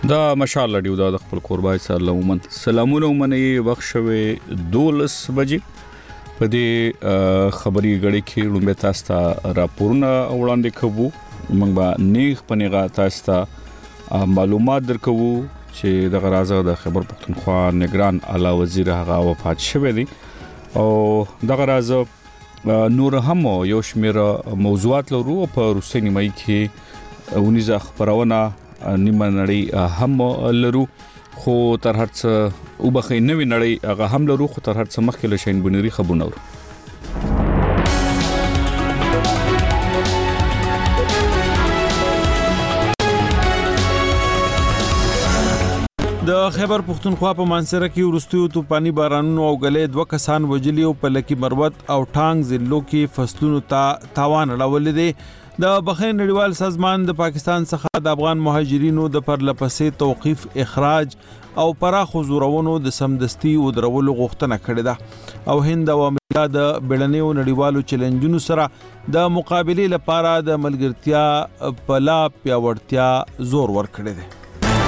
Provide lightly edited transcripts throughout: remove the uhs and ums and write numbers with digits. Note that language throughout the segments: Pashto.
دا مشال لډیو دا د خپل قربای سره لومن سلامونه ومني وخت شوه 12 بجې په دې خبري غړي کې لومبه تاسو ته راپورونه وړاندې کوو موږ به نیغ پنیغه تاسو ته معلومات درکو چې د غرازه د خبر پختونخوا نگران اعلی وزیر هغه وفات شوه دي او د غرازه نور هم یو شمیر موضوعات لرو په روسي نیمه کې ونیزه خبرونه نیمه نړۍ هم لرو خو تر هرڅه وبخې نوې نړۍ هغه هم لرو خو تر هرڅه مخکې له شین بنيري خبرونه ورو د خیبر پختونخوا په مانسره کې ورستیو توپانی بارانونو او غلې دوه کسان وجلی او په لکی مروت او ټانګ ضلعو کې فصلونو ته تاوان اړول دي د بخین نړیوال سازمان د پاکستان څخه د افغان مهاجرینو د پرلپسې توقيف اخراج او پراخ زورونو د سمدستي او درولو غوښتنه کړې ده او هند او امریکا د بیړنیو نړیوالو چیلنجونو سره د مقابله لپاره د ملګرتیا په لا پیاوړتیا زور ورکړي دي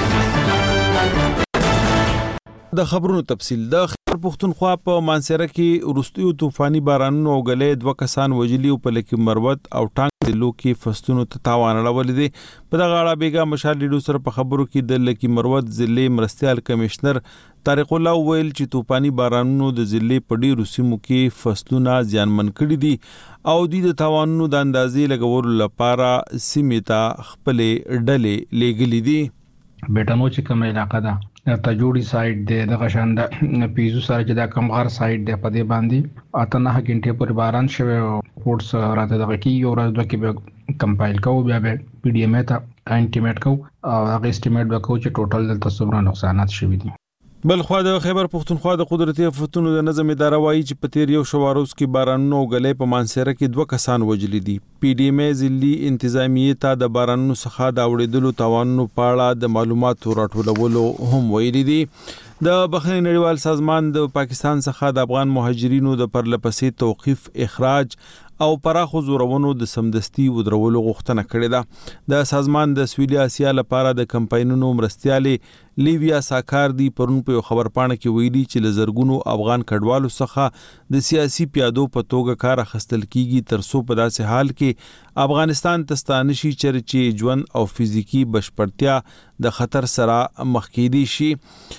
د خبرونو تفصیل د خیبر پختونخوا په مانسره کې ورستیو طوفاني بارانونو او غلې دوه کسان وجلی او په لکی مروت او ټانګ ضلعو کې فصلونو ته تاوان اړول دي په دغه اړه بیګا مشال لیډو سره په خبرو کې د لکی مروت ضلع مرستيال کمشنر طارق الله ویل چې طوفاني بارانونو د ضلع په ډیرو سیمو کې فصلونه زیانمن کړي دي او د تاوانونو د اندازې لګولو لپاره سیمې ته خپل ډلې لېګلې دي بیٹانو چې کوم علاقہ ده تجوړي سایډ دی د غشاند پیزو سره چې دا کمغار سایډ دی په دې باندې اته نه غنټه پر باران شوه فورس راته دغه کی یو ورځ د کې کمپایل کوو بیا به پی ډی ام ته انټیمیټ کوو او هغه استیمیټ وکړو چې ټوټل د تصویر نقصانات شوي دي بل خو د خیبر پختونخوا د قدرتي آفتونو د نظم اداره وایي چې په تیر یو شواروز کې بارانونو غلې په مانسره کې دوه کسان وجلی دي پی ډی ام ضلعي انتظامیه ته د بارانونو څخه د اوړېدلو توانونو په اړه د معلوماتو راټولولو هم ویلي دي د بخین نړیوال سازمان د پاکستان څخه د افغان مهاجرینو د پرلپسې توقيف اخراج او پراخ زورونو د سمدستي ودرولو غوښتنه کړې ده د سازمان د سویلي اسیا لپاره د کمپاینونو مرستيالي لیویا ساکار دی پرون په خبر پاڼه کې ویلي چې لزرګونو افغان کډوالو څخه د سیاسي پیادو په توګه کار اخیستل کیږي ترڅو په داسې حال کې افغانستان تستانشي چرچی ژوند او فزیکی بشپړتیا د خطر سره مخ کېدي شي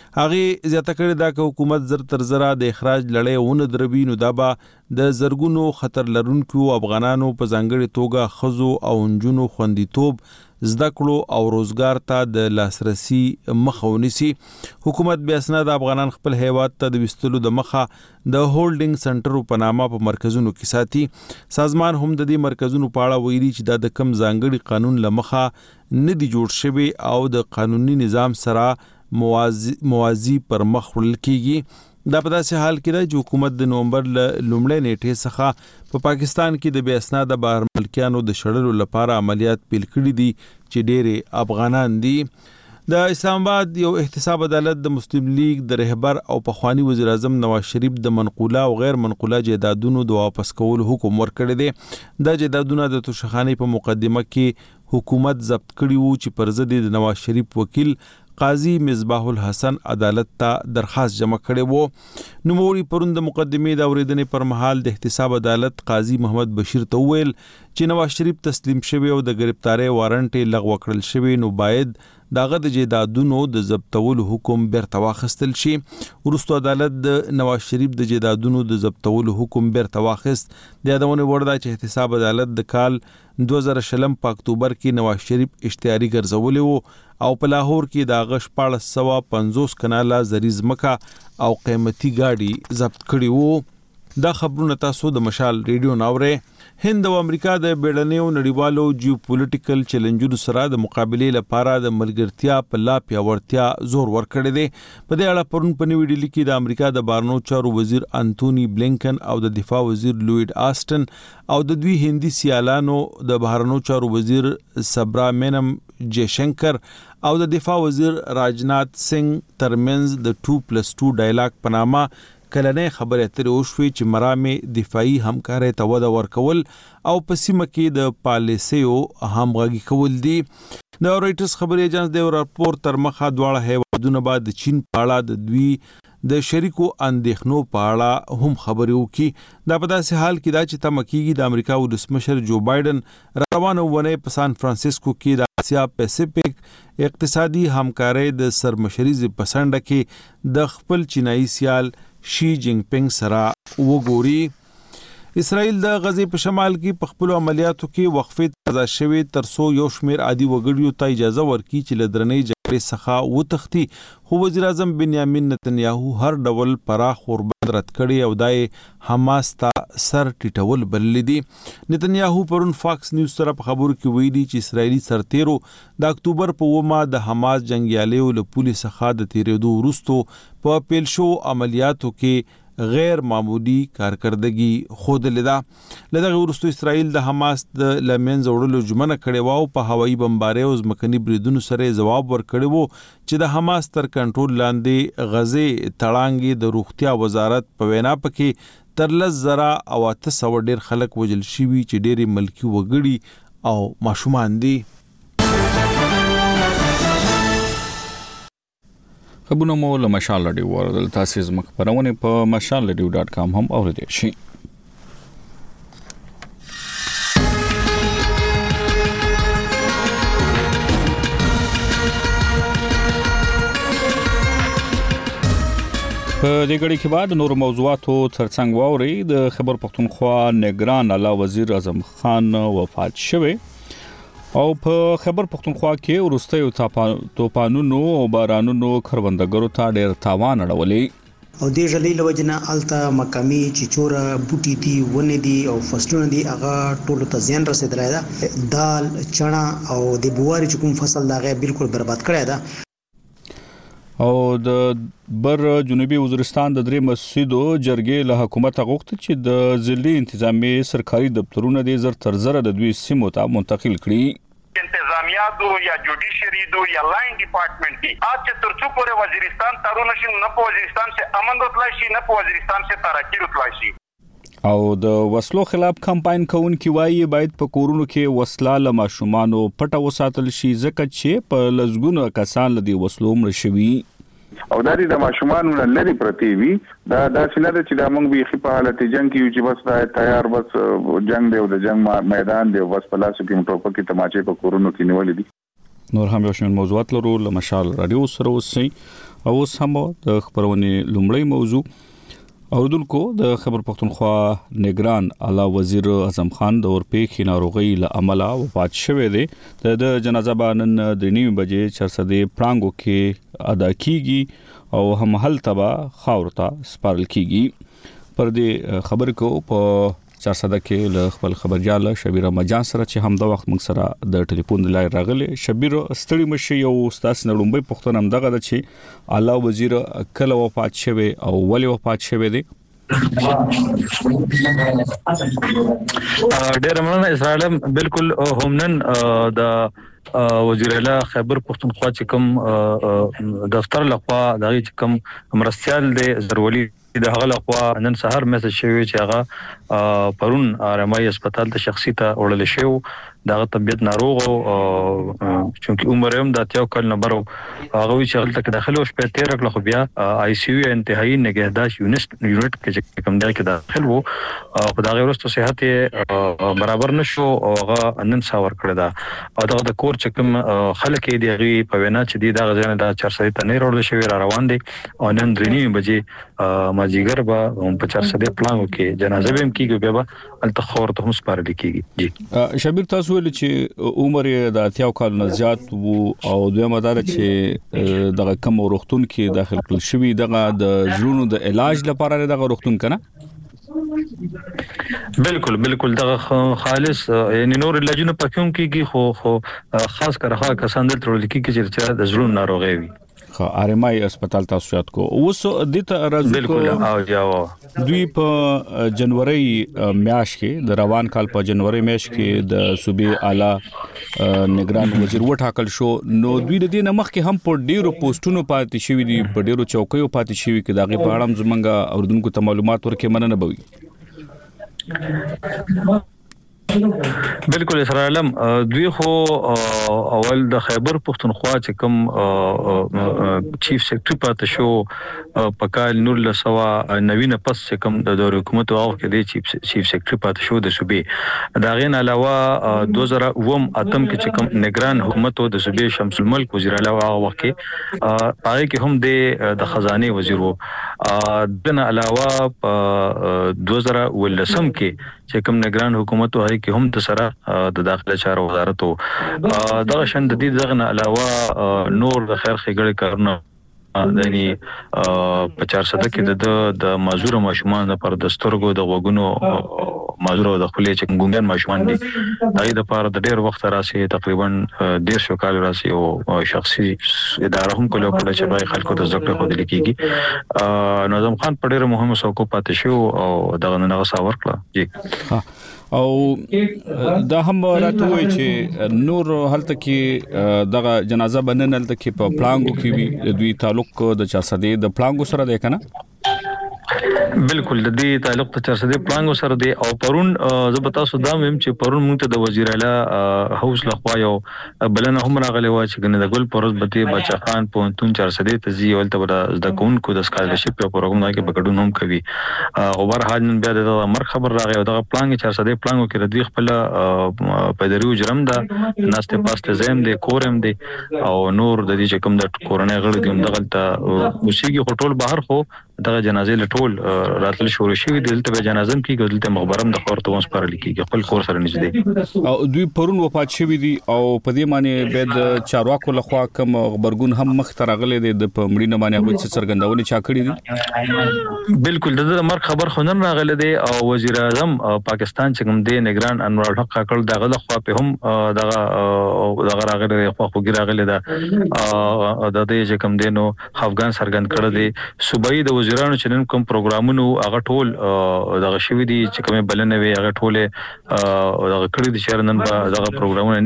هغه زیاته کړې ده چې حکومت زر تر زره د اخراج لړۍ ونه دروي نو دا به د زرګونو خطر لرونکو افغانانو په ځانګړي توګه خزو او انجونو خوندیتوب زده کړو او روزګار ته د لاسرسي مخه ونیسي حکومت بیا اسناد افغانان خپل هیواد ته د وستلو د مخه د هولډینګ سنټر په نامه په مرکزونو کې ساتي سازمان هم د دې مرکزونو په اړه ویلي چې د کم ځانګړي قانون لمخه نه دی جوړ شوی او د قانوني نظام سره موازی پر مخ وړل کیږي دا په داسې حال کې ده چې حکومت د نومبر لومړۍ نیټې څخه په پاکستان کې د بې اسناده بهر ملکیانو د شړلو لپاره عملیات پیل کړي دي چې ډېر افغانان دي د اسلام آباد یو احتساب عدالت د مسلم لیگ د رهبر او پخوانی وزیر اعظم نواز شریف د منقوله او غیر منقوله جایدادونو د واپس کولو حکم ورکړی دی د جایدادونو د توشخانې په مقدمه کې حکومت ضبط کړي وو چې پر ضد د نواز شریف وکیل قاضي مصباح الحسن عدالت ته درخواست جمع کړي وو نوموړي پروند مقدمه د اوریدنې پر مهال د احتساب عدالت قاضي محمد بشیر ته ویل چې نواز شریف تسلیم شوی او د گرفتاری وارنټ لغوه کړل شوی نو باید داغه د جیدادونو د ضبطولو حکم بیرته واخیستل شي ورستو عدالت د نواز شریف د جیدادونو د ضبطولو حکم بیرته واخیست د یادونه وردا چې احتساب عدالت د کال 2020 په اکتوبر کې نواز شریف اشتهاري ګرځولې وو او په لاهور کې د غش 1450 کناله زریز مکه او قیمتي گاډي ضبط کړي وو دا خبرونه تاسو د مشال ریډیو ناوره هند او امریکا د بیړنیو نړیوالو جیوپولیټیکل چیلنجونو سره د مقابله لپاره د ملګرتیا په لا پیاوړتیا زور ورکړی دی په دې اړه پرون په نیو ډیلی کې د امریکا د بارنو چارو وزیر انټونی بلینکن او د دفاع وزیر لوید آسټن او د دوی هندي سیالانو د بهرنو چارو وزیر سبرا مینم جیشنکر او د دفاع وزیر راجنات سنگ ترمنز د 2+2 ډایلاګ په نامه کلنې خبرې اترې وشوې چې مرامې دفاعي همکارۍ ته وده ورکول او په سیمه کې د پالیسیو همغږي کول دي. د رويټرز خبري ایجنس د راپور تر مخه دواړه هیوادونه بعد د چین په اړه د دوی د شریکو اندېښنو په اړه هم خبرې وکړي. دا په داسې حال کې دا چې تمه کېږي د امریکا ولسمشر جو بایدن روانه ونې په سان فرانسیسکو کې د اسیا پیسفیک اقتصادي همکارۍ د سرمشري په سنډه کې د خپل چینایي سیال شي جینګ پینګ سره وګوري. اسرائیل د غزې په شمال کې په خپل عملیاتو کې وقفې تازه شوي ترڅو یو شمېر عادي وګړیو ته اجازه ورکړي چې له درنې جګړې څخه وتښتي، خو وزیر اعظم بنیامین نتنیاهو هر ډول پراخ اوربند رد کړي او دای حماس ته سر ټیټول بللی دي. نتنیاهو پرون فاکس نیوز سره په خبرو کې ویلي چې اسرائیلي سرتیرو د اکتوبر په 9 د حماس جنگیالیو له پولیس څخه د تیریدو وروسته په پیل شو عملیاتو کې غیر معمولی کارکردګي خوده لیدا. لدغه وروسته اسرائیل د حماس د لمنځ وړلو ژمنه کړې و او په هوایي بمبارۍ او ځمکني بریدونو سره جواب ورکړی وو چې د حماس تر کنټرول لاندې غزې تړانګې د روغتیا وزارت په وینا پکې تر 10,000 او 800 ډیر خلک وژل شوي چې ډېری ملکی وګړي او ماشومان دي. خبرونه مو له مشال رادیو ورول تاسو زموږ خبرونه په mashalradio.com هم اوریدئ شئ. په دې غړي کې بعد نور موضوعاتو ترڅنګ واوري د خبر پښتونخوا نگران اعلی وزیر اعظم خان وفات شوه او په خبر پښتونخوا کې ورسته توپانونو او بارانونو کروندګرو ته ډېر تاوان اړولې او دې ژلې لوجنه الته مقامي چچوره بوټي دي ونه دي او فصلونه دي هغه ټول ته زیان رسیدلی ده. دال چنا او د بواري کوم فصل دغه بالکل برباد کړی ده. او د بر جنوبي وزیرستان د درې مسجدو جرګې له حکومت غوښتل چې د ضلعي انتظامی سرکاري دفترونه د زر تر زر د دوی سیمو ته منتقل کړي. انتظامیه دو یا جوډیشری دو یا لاین ډپارټمنټ کی اج ترڅو پورې وزیرستان تارونه شي نه په وزیرستان سے امن راتلای شي نه په وزیرستان سے ترقی راتلای شي. او د وسلو خلاف کمپاین کوونکي وایي باید په کورونو کې وسله له ماشومانو پټه وساتل شي ځکه چې په لزګونو کسان له دې وسلو مړ شوي او د ماشومانو لری پرتی وي دا سینه چې د موږ به په حالت جنگ کې چې بس دا تیار بس جنگ دی او د جنگ میدان دی بس په لاسو کې موټر په کې تماچې په کورونو کې نیولې دي. نور هم یو شمېر موضوعات لرو له مشال رادیو سره اوسئ او اوس هم د خبرونې لومړی موضوع اوردونکو د خبر پښتونخوا نگران اعلی وزیر اعظم خان د اورپېښې ناروغي له امله وفات شوی دی. د جنازه بانن د 9 بجې چرسدې پړانګو کې ادا کیږي او هم هلته خاور ته سپارل کیږي. پر دې خبر کو په چرسده کې له خپل خبرجال شبیر مجان سره چې هم د وخت موږ سره د ټلیفون لای راغلی. شبیر ستړي مشي او استاد نړمبي پښتون هم دغه د چې اعلی وزیر کله وفات شوی او ولې وفات شوی دی. ډېر مننه اسرائیل بالکل همنن د وزیر اعلی خیبر پښتونخوا چې کوم دفتر لخوا دغه چې کوم مرستيال دی ضروري د هغه لخوا نن سهار میسج شوی چې هغه پرون آرامي هسپتال ته شخصي ته وړل شو. دغه طبيعت ناروغ او چونکی عمر هم د 10 کال نه برو هغه وی چې هلته داخله او شپه 13 کله خو بیا آی سی یو انتهایی نگهداشت یونټ کې کوم ځای کې داخل وو په دغه ورستو صحت برابر نشو او هغه نن ساور کړی دا او دغه د کور چې کوم خلک دی غي په وینا چې دی دغه ځای د 400 ته نه وړل شوی را روان دي او نن درې بجې ماجیګر به په 400 پلانو کې جنازه به کیږي بیا التخور ته هم سپارل کیږي. جی شبیر تاسو ویل چې عمر یې د 10 کال نه زیات وو او دوی مدار چې دغه کم وروختون کې داخل کړل شوی دغه د زړونو د علاج لپاره دغه وروختون کنه بالکل دغه خالص یعنی نور علاجونه پکوم کیږي خو خاص کر هغه کسان دلته ورل کیږي چې د زړونو ناروغي وي. RMI هسپتال تاسو یاد کو اوس د ته راځو بالکل او جاو دوی په جنوري میاشت کې د روان کال په جنوري میاشت کې د صوبې اعلی نگران وزیر وټاکل شو نو دوی د دې نمخ کې هم په ډیرو پوسټونو پاتې شوی دي په ډیرو چوکیو پاتې شوی کې دغه په اړه زمونږ اوردونکو ته معلومات ورکې مننه بوي بالکل سره علم دوی خو اول د خیبر پختونخوا چې کوم چیف سیکریټری پاتې شو په کال 1990 پس چې کوم د حکومت او کې د چیف سیکریټری پاتې شو د صوبې دا غین علاوه 2008 کې چې کوم نگران حکومت او د صوبې شمس الملک وزیر اعلی هغه وخت کې هغه کې هم د خزانه وزیر وو دنه علاوه 2019 کې چې کوم نگران حکومت او کې هم د سره د داخله چارو وزارت او دغه شند د دې ځغنه علاوه نور د خیر خګړې کارونه یعنی په 400 کې د مازور ماشومان لپاره د سترګو د وګونو مازور د خپل چې ګونګن ماشومان دي هغه د لپاره د ډېر وخت راسي تقریبا 150 کال راسي او شخصي اداره هم کوله چې باید خلکو ته ذکر خو د لیکيږي نظام خان په ډېر مهمه څوک پاتې شو او دغه نه غوسه ورکړه جی او دا هم راته وای چې نور هلته کې دغه جنازه بننل ته کې په پلانګو کې وی دوی تعلق د 400 د پلانګو سره دی کنه بالکل د دې تعلق ته 400 پلانګو سره دی او پرون زبتا سودام هم چې پرون موږ ته د وزیر اعلی هوس لخوا یو بلنه هم راغلی و چې ګنه د ګل پروز بته بچا خان په 400 ته زی ولته د کوونکو د سکالرشپ په پروګرام کې بګډون هم کوي او برحال نن بیا د مر خبر راغی او د پلانګ 400 پلانګو کې د دوی خپل پیدریو جرم ده ناسته پاسته زم دي کورم دي او نور د دې چې کوم د کورونې غړي دي دغه موسیقي هټول بهر خو دغه جنازې لټول راتل شروع شوی دلته به جنازه کې دلته مخبرم د خور ته وسپارل کیږي خپل کور سره نږدې او دوی پرون وفات شوی دي او په دې معنی به د چارواکو لخوا کوم خبرګون هم مخ ترغلې دي د پمړي نه معنی هغه څه څرګندونه چا کړی دي بالکل د مر خبر خونن راغله دي او وزیر اعظم پاکستان چې کوم دی نگران انور الحق کاکړ دغه لخوا په هم دغه راغله خو خوګی راغله دا د دې چې کوم دینو افغان سرګند کړه دي صوبایي د وزیرانو چې نن کوم پروګرامونو هغه ټول دغه شوی دي چې کومه بلنه وي هغه ټول دغه کړی دي چې نن دغه پروګرامونه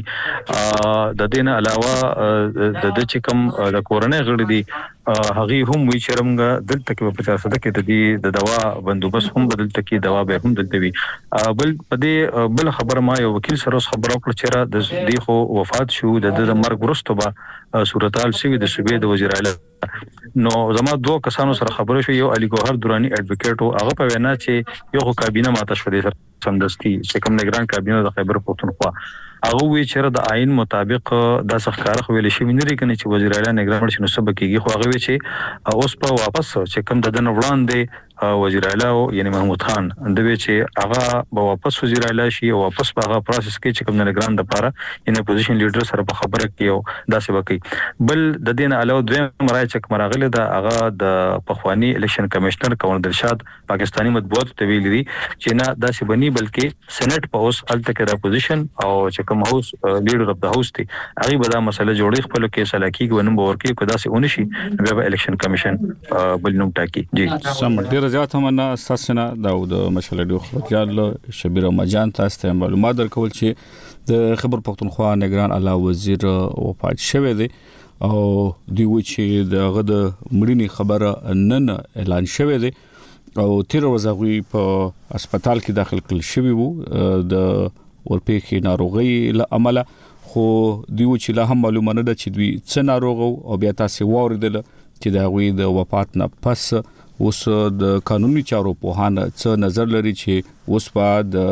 نکېږي د دې نه علاوه د چې کوم د کورنۍ غړي دي هغه هم وی چرمګه دلته کې په 50 کې د دې د دوا بندوبست هم بدلته کې دوا به هم دلته وي بل په دې بل خبر ما یو وکیل سره خبر او کړ چې د دې خو وفات شو د مرګ وروسته به صورتحال شوی د صوبې د وزیر اعلی نو زما دوه کسانو سره خبرو شو یو علي ګوهر دوراني اډوکیټ او هغه په وینا چې یو کابینه ماته شو دي سمدستي چې کوم نگران کابینه د خیبر پختونخوا هغه وی چې د آئین مطابق د سخکار خو ویل شي مینری کني چې وزیر اعلی نگران شنو سبا کېږي خو هغه وی چې اوس په واپس چې کوم د دن وړاندې وزیر اعلی یعنی محمود خان د وی چې هغه به واپس وزیر اعلی شي او واپس په هغه پروسس کې چې کوم نگران د پاره ان اپوزیشن لیډر سره په خبره کې او داسې وکي بل د دین علاوه دویم رای چې مرغله د هغه د پخوانی الیکشن کمشنر کمال دلشاد پاکستانی مطبوعات ته ویلي چې نه داسې بني بلکې سېنات په اوس الته کې د اپوزیشن او چې کوم هاوس لیډر اف د هاوس دی هغه به دا مسله جوړي خپل کې سلاکي ونوم ورکی کو داسې اونشي بیا الیکشن کمیشن بل نوم ټاکي جی سم ډیر زیات هم نه اساسنه د مشله ډو خپل شبیر مجان تاسو ته معلومات درکول چې د خبر پختونخوا نگران اعلی وزیر وفات شوی دی او دی و چې دغه د مړینې خبره نن اعلان شوی دی او تیر ورځ په هسپتال کې داخل کړل شوی وو د ورپېخي ناروغي له عمله خو دی و چې لا هم معلومه نه ده چې دوی څه ناروغ او بیا تاسو واوریدل چې دا غوي د وفات نه پس اوس د قانوني چارو په هانه څه نظر لري چې اوس په د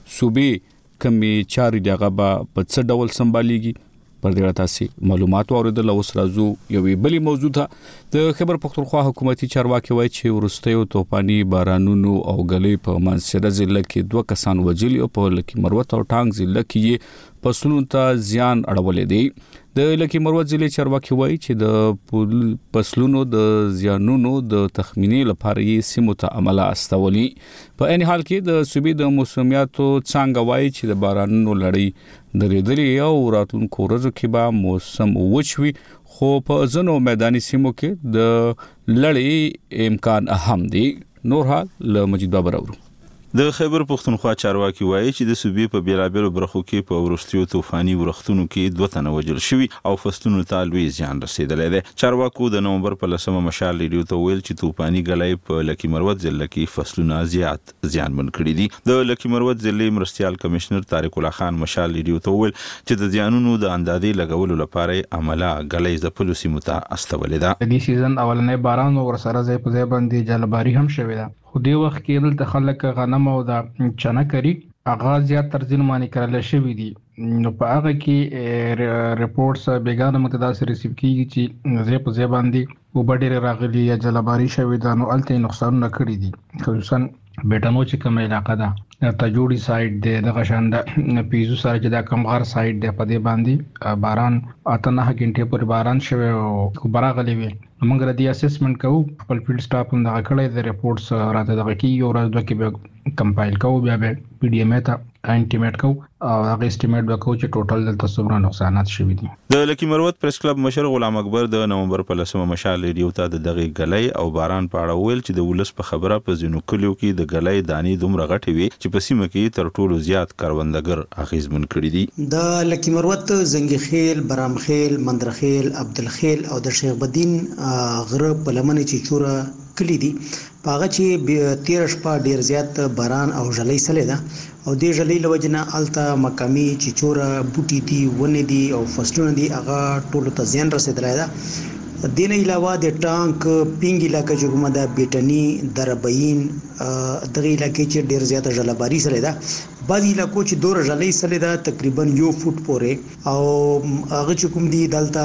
صوبې کمی چارې دغه په څه ډول سمباليږي پر دې تاسو معلومات اوریدل اوس راځو یوې بلی موضوع ته د خبر پختونخوا حکومتي چارواکي وایي چې ورستیو توپاني بارانونو او غلې په منصره ضلع کې 2 کسان وجلی او په لکی مروت او ټانګ ضلع کې فصلونو ته زیان اړولې دي د لکی مروت ضلع چارواکي وایي چې د فصلونو د زیانونو د تخمینی لپاره یې سیمو ته عمله استولي. په عین حال کې د صوبې د موسمیاتو څانګه وایي چې د بارانونو لړۍ درېدلې او راتلونکو ورځو کې به موسم وچوي، خو په ځینو میداني سیمو کې د لړۍ امکان هم دی. نور حال له مجید بابر اورو. د خیبر پختونخوا چارواکي وایي چې د صوبې په بیلابیلو برخو کې په ورستیو طوفاني ورختونو کې 2 تنه وژل شوي او فصلونو ته لوی زیان رسیدلی دی. چارواکو د نومبر په 10 مشال ریډیو ته ویل چې طوفاني ګلۍ په لکی مروت ضلع کې فصلونه زیات زیانمن کړي دي. د لکی مروت ضلع مرستیال کمشنر طارق الله خان مشال ریډیو ته ویل چې د زیانونو د اندازې لګولو لپاره عمله ګلۍ ځپلو سیمو ته استولې ده. د سیزن اولنې باران ور سره ځای په ځای باندې جلباری هم شوې ده. خو دې وخت کې دلته خلک غنم او د چنه کری اغاز زیات تر ځینو باندې کړل شوی دي. نو په هغه کې ریپورتس بیگانه متداسه ریسیو کیږي چې ځای په ځای باندې وبډېر راغلي یا جلباری شوی ده. نو الته نقصانونه کړی دي، خصوصا بیٹانو چې کوم علاقه ده تجوړي سایډ دی، د غشاند پیزو سره چې دا کمغار سایډ دی، په دې باندې باران 8 غنټې پورې باران شوی او براغلی وي. موږ ردی اسسمنت کوو، خپل فیلډ سټاف هم دا کړی د ریپورتس راته دغه کی یو ورځ دوه کې به کمپایل کوو، بیا به پی ډی ایم ته انټیمیټ کوو او هغه اسټیمیټ وکړو چې ټوټل دلته څومره نقصانات شوي دي. د لکی مروت پریس کلب مشر غلام اکبر د نومبر په 10 مشال ریډیو ته د دغه ګلۍ او باران په اړه ویل چې د ولس په خبره په ځینو کلیو کې د ګلۍ دانی دومره غټې وي چې په سیمه کې تر ټولو زیات کاروندګر اغیزمن کړي دي. د لکی مروت زنګ خیل، برام خیل، مندرخیل، عبدالخیل او د شیخ بدین غره په لمنې چې چوره کلی دي، پاغه چې 13 شپه ډیر زیات باران او ژلۍ سره ده او د ژلۍ لوجنه الته مقامی چې چوره بوټي دي، ونې دي او فصلونه دي، هغه ټولو ته زیان رسیدلی ده. دین علاوه د ټانک پینګ علاقې چې کومه ده، بیټنی، دربین، دغه علاقې چې ډیر زیات ژلباری سره ده. بعض علاقو چې دور ژلۍ سره ده تقریبا 1 فوټ پورې، او هغه چې کوم دي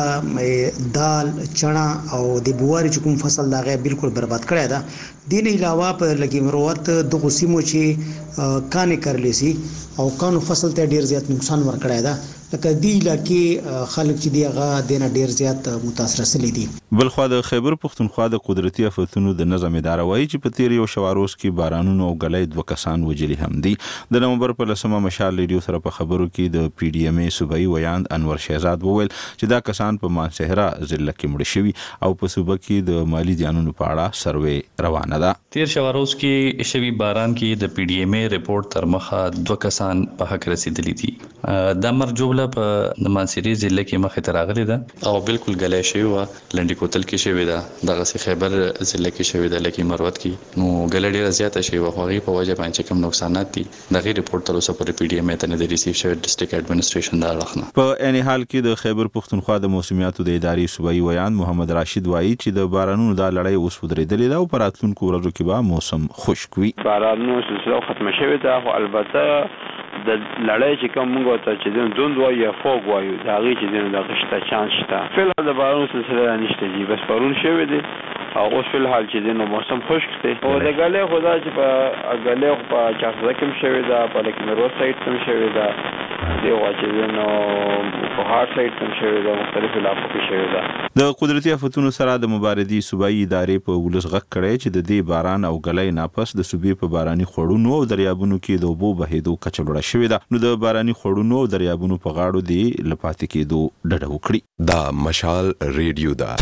دلته دال، چنا او د بواري چې کوم فصل دا غي بالکل برباد کړی ده. دین علاوه په لکی مروت د قسمو چې کانې کړلې سي او کانو فصل ته ډیر زیات نقصان ورکړی ده، لکه دی علاقې خلک چې دی هغه دینه ډیر زیات متاثر سلی دي. بلخوا د خیبر پختونخوا د قدرتي آفتونو د نظم اداره وایي چې په تیر یو شواروز کې بارانونو او ګلۍ 2 کسان وجلي هم دي. د نومبر په 10 مشال ریډیو سره په خبرو کې د پی ډی ایم ای صوبایي ویاند انور شهزاد وویل چې دا کسان په مانسهره ضلع کې مړ شوي او په صوبه کې د مالی زیانونو په اړه سروې روانه ده. تیر شواروز کې شوی باران کې د پی ډی ایم ای ریپورت تر مخه 2 کسان په حق رسیدلی دي. د مرجوبله په د مانسهري ضلع کې مخه تراغلي ده او بالکل ګلۍ شوی و، لنډي کوتل کې شوی ده، دغه سي خیبر ضلع کې شوی ده، لکه مروت کې نو ګلۍ ډیره زیاته شوی و. هغه په وجه باندې کوم نقصانات دي دغه ریپورت تر اوسه پر پی ډی ایم ای ته نه ریسیو شوی ډسټریکټ اډمنستریشن دا راخنه. په عین حال کې د خیبر پختونخوا د موسمیاتو د ادارې صوبایي ویاند محمد راشد وایي چې د بارانونو د لړۍ اوس ودرېدلې ده او په راتلونکو ورځو کې به موسم خشک وي. بارانونو سلسله ختمه شوې ده، خو البته د لړۍ چې کوم موږ ته چې دوند وایو یا فوق وایو دا غي چې د غشته چانس شته. فعلا د بارانونو سلسله نشته دي، بس پرون شوې دي او اوس فل حال چې د موسم خشک دی. او د ګلۍ خدا چې په ګلۍ په چارځه کې شوې ده، په لکه مروت سایت کې شوې ده، دی واچې نو په هارت سایت کې شوې ده، مختلف علاقو کې شوې ده. د قدرتي آفتونو سره د مبارزې صوبایي ادارې په ولس غږ کړی چې د دې باران او ګلۍ ناپس د صوبې په باراني خړونو او دریابونو کې د اوبو بهیدو کچه لوړه شوې ده. نو د باراني خړونو او دریابونو په غاړو دی لپاتې کېدو ډډه وکړي. دا مشال ریډیو ده.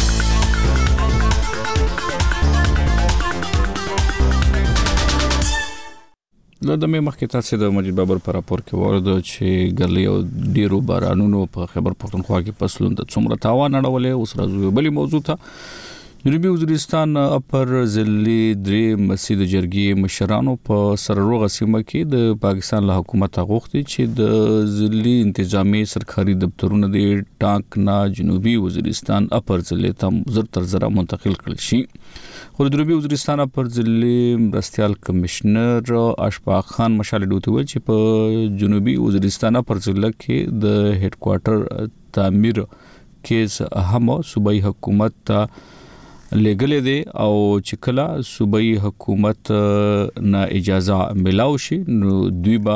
د دمه مخکې تاسو د مجید بابر پر راپور کې ورده چې ګلۍ او ډیرو بارانونو په خیبر پختونخوا کې فصلونو ته څومره تاوان اړولې. اوس راځو بلې موضوع ته. جنوبي وزیرستان اپر ضلع درې مسجد جرګې مشرانو په سرروغه سیمه کې د پاکستان له حکومت غوښتي چې د ضلع انتظامی سرکاري دفترونه د ټانک نه جنوبي وزیرستان اپر ضلع ته زر تر زر منتقل کړل شي. خو د جنوبي وزیرستان اپر ضلع مرستیال کمشنر اشفاق خان مشال ډوته ویل چې په جنوبي وزیرستان اپر ضلع کې د هډ کوارټر تعمیر کیس هم صوبایي حکومت ته لګلې دي او چې کله صوبایي حکومت نه اجازه ملاو شي نو دوی به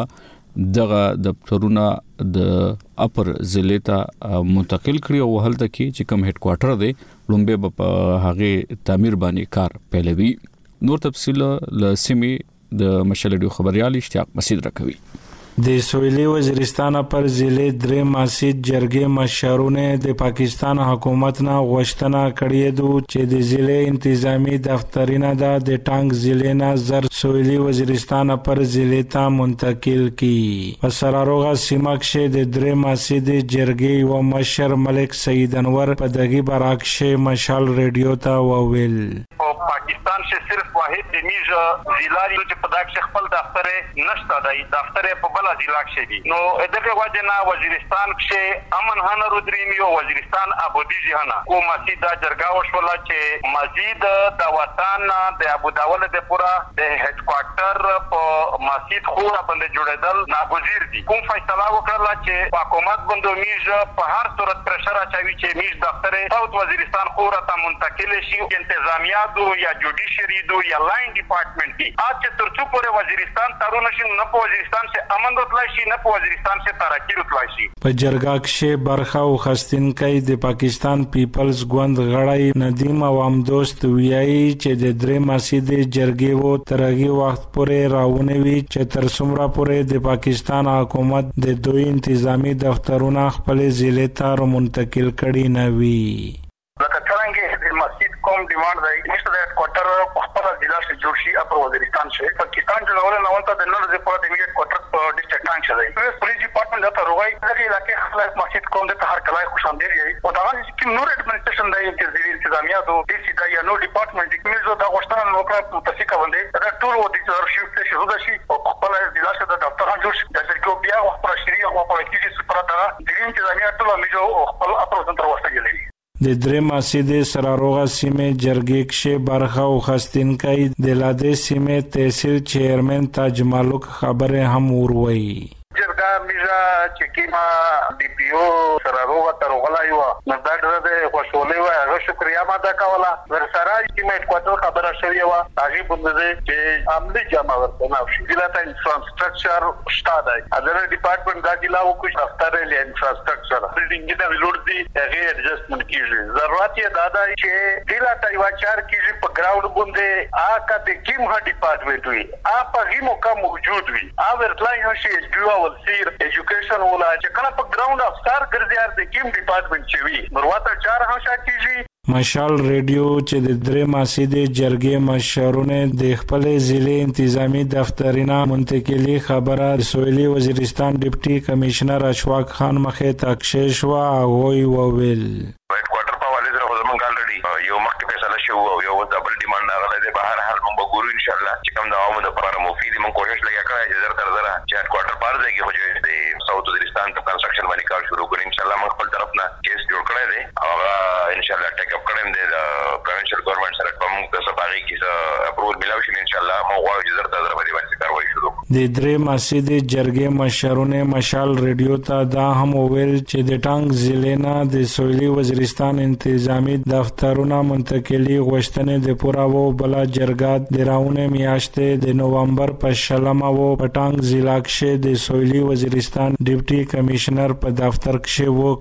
دغه دفترونه د اپر ضلع ته منتقل کړي او هلته کې چې کوم هډ کوارټر دی لومبه په هغه تعمیر باندې کار پیلوي. نور تفصیل له سیمې د مشال ریډیو خبريال اشتیاق مسعود راکوي. د سویلي وزیرستان پر ضلع درې ماسید جرګې مشرونه د پاکستان حکومت نه غوښتنه کړې ده چې د ضلع انتظامی دفترونه د ټانګ ضلع نه زر سویلي وزیرستان پر ضلع ته منتقل کړي. په سراروغه سیمه کې د درې ماسید جرګې و مشر ملک سید انور په دغه برعکس مشال ریډیو ته وویل پاکستان سے صرف واحد میج ضلع چې په دغه خپل دفتر نشته دی دفتر په بل ضلع کې دي نو دغه وجنا وزیرستان کې امن هنه رودريمي او وزیرستان ابودي جهانه کو مسجد جرګه وشولا چې مسجد د وطن د ابو داول د پورا د هډ کوارټر په مسجد خورا باندې جوړېدل ناگزیر دي. کوم فیصله وکړه چې حکومت باندې میج په هر صورت پرشر اچوي چې میج دفتر ساوث وزیرستان خورا ته منتقل شي. انتظامیه یا جوډیشری دو یا لاین ډپارټمنټ دي اته ترڅو پورې وزیرستان تارونه شي نه په وزیرستان څخه امن راتلای شي نه په وزیرستان څخه ترقی راتلای شي. په جرګه کې برخه او خستینکای د پاکستان پیپلز ګوند غړی ندیم عوام دوست ویایي چې د درې مسجد جرګې وو ترغي وخت پورې راونوي چې تر څومره پورې د پاکستان حکومت د دوی انتظامی دفترونه خپل ضلع ته منتقل کړي نه وي. لکه څنګه د مسجد کوم ډیماند دی نشته د کوارټر په خپل ضلع کې جوړ شي اپر وزیرستان شي پاکستان جوړول نه ولته د نړۍ په پوره د میډ کوارټر په ډیسټریکټ ټانګ شي پولیس ډپارټمنټ ته روغای دغه علاقې خپل مسجد کوم د هر کلای خوش اندیر یي او دا چې نور اډمنسټریشن دی چې د انتظامیه دو ډي سي دا یا نو ډپارټمنټ کې موږ دا غوښتنه وکړه په تاسیکا باندې دا ټول و د شیفټ شي هدا شي او خپل ضلع کې د دفتر جوړ شي د ځکه بیا خپل شری او په کې چې سپراته د انتظامیه ټول موږ خپل اپر سنټر وسته د درې مسجد سراروغه سیمه جرګې کې برخه او خستینکای د لاده سیمه تحصیل چیرمن تاج مالک خبره هم وروي. جرګه میزا چې کیما ډي پی او سراروغه ترغلا یو مزدار د خوشولې و هغه شکریا ماده کوله ورسره چې مې کوټه خبره شوی و هغه باندې چې عملي جمع ورته نه شي د لاته انفراستراکچر شته دی اذر ډپارټمنټ دا ځلا وکړي دفتر له انفراستراکچر بلډینګ د ویلوړ دی هغه اډجستمنت کیږي ضرورت یې دا دی چې د لاته یو چار کیږي په ګراوند باندې آکا د کیم ها ډپارټمنټ وي اپا هیمو کا موجود وي ا ورتلای نو شي جو ولسیر ایجوکیشن ولا چې کله په ګراوند افسر ګرځي د کیم ډپارټمنټ چوي نورواته چار هاشا کیږي. مشال ریډیو چې د درې مسجد جرګې مشرونه د خپل ضلع انتظامی دفترونه منتقلی خبره سویلي وزیرستان ډیپټي کمشنر اشفاق خان مخه تاکشش وا غوي وویل هډ کوارټر په والي سره زمونږ الریډي یو مخکې فیصله شو او یو ډبل ډیماند راغلی دی بهر حال موږ ګورو ان شاء الله چې کوم د عوامو لپاره مفید موږ کوشش لګیا کړی چې زر چې هډ کوارټر پار دی کې هو چې د ساوث وزیرستان ته کنسټرکشن باندې کار شروع کړو ان شاء الله موږ خپل طرف نه کیس جوړ کړی دی او ان شاء الله ټیک اپ کړم دی د پروینشل ګورنمنت سره کوم د سفاري کې اپروول ملاوي شي ان شاء الله موږ غواړو چې زر باندې کاروایی شروع د درې مسجد جرګې مشرونه مشال ریډیو ته دا هم ویل چې د ټانګ ضلع نه د سویلي وزیرستان انتظامی دفترونه منتقلی غوښتنې د پورا وو بلا جرګه د راونه میاشتې د نومبر په شلمه وو پټانګ ضلع کې د سویلي وزیرستان ډیپټي کمشنر په دفتر کې وو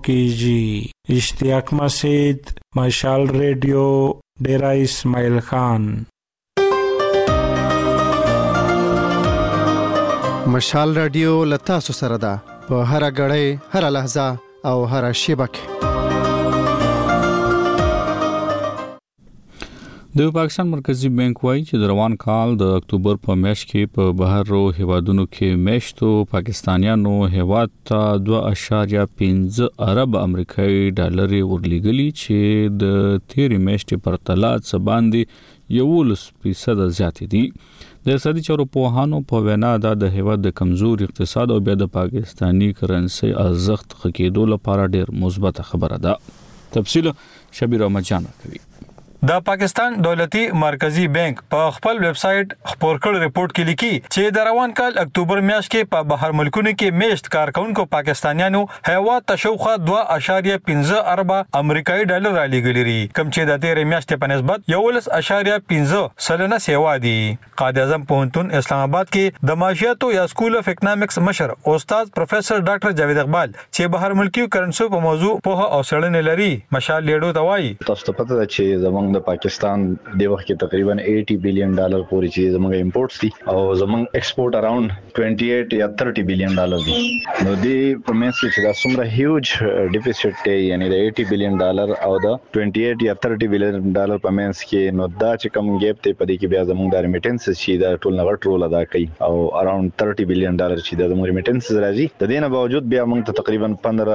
کیږي. اشتیاق مسعود مشال ریډیو ډیرا اسماعیل خان. مشال رادیو لتاسو سره ده په هر غړې هر لحظه او هر شبکه. د پاکستان مرکزی بانک وايي چې د روان کال د اکتوبر په میاشت کې په بهرو هیوادونو کې میشتو پاکستانیانو هیواد ته 2.5 ارب امریکایي ډالر ورلېګلي چې د تیرې میاشتې پر تلات باندې 11% زیات دي. د اقتصادي چارو پوهانو په وینا دا د هیواد د کمزور اقتصاد او بیا د پاکستانی کرنسي ارزښت خکېدو لپاره ډېر مثبت خبره ده. تفصیل شبیر احمد جان کوي. د پاکستان دولتي مرکزی بانک په خپل ویب سټ خبر کړ ریپورت کې لیکي چې د روان کال اکتوبر میاشت کې په بهر ملکونو کې میشت کارکونکو پاکستانیانو هیواد تشوخه 2.15 ارب امریکایي ډالر را لګلري کوم چې د تیر میاشت په نسبت 11.15 سلنه سیوا دي. قائد اعظم پوهنتون اسلام آباد کې د معاشیاتو یا سکول اف اکنامکس مشر استاد پروفیسر ډاکټر جاوید اقبال چې بهر ملکی کرنسو په موضوع په اوسړنې لري مشال لیډو توای تاسو ته پته ده چې زمونږ د پاکستان د وخت کې تقریبا $80 بلین پورې چې زمونږ امپورټس دي او زمونږ ایکسپورټ اراوند 28 یا 30 بلین ډالر دي. نو دې په منځ کې چې دا څومره هیوج ډیفیسټ دی یعنی د $80 بلین او د 28 یا 30 بلین په منځ کې نو دا چې کوم ګیپ ته پدې کې بیا زمونږ د ریمیټنس چې دا ټول نغټ رول ادا کوي او اراوند $30 بلین چې د زمونږ ریمیټنس راځي د دې نه باوجود بیا موږ ته تقریبا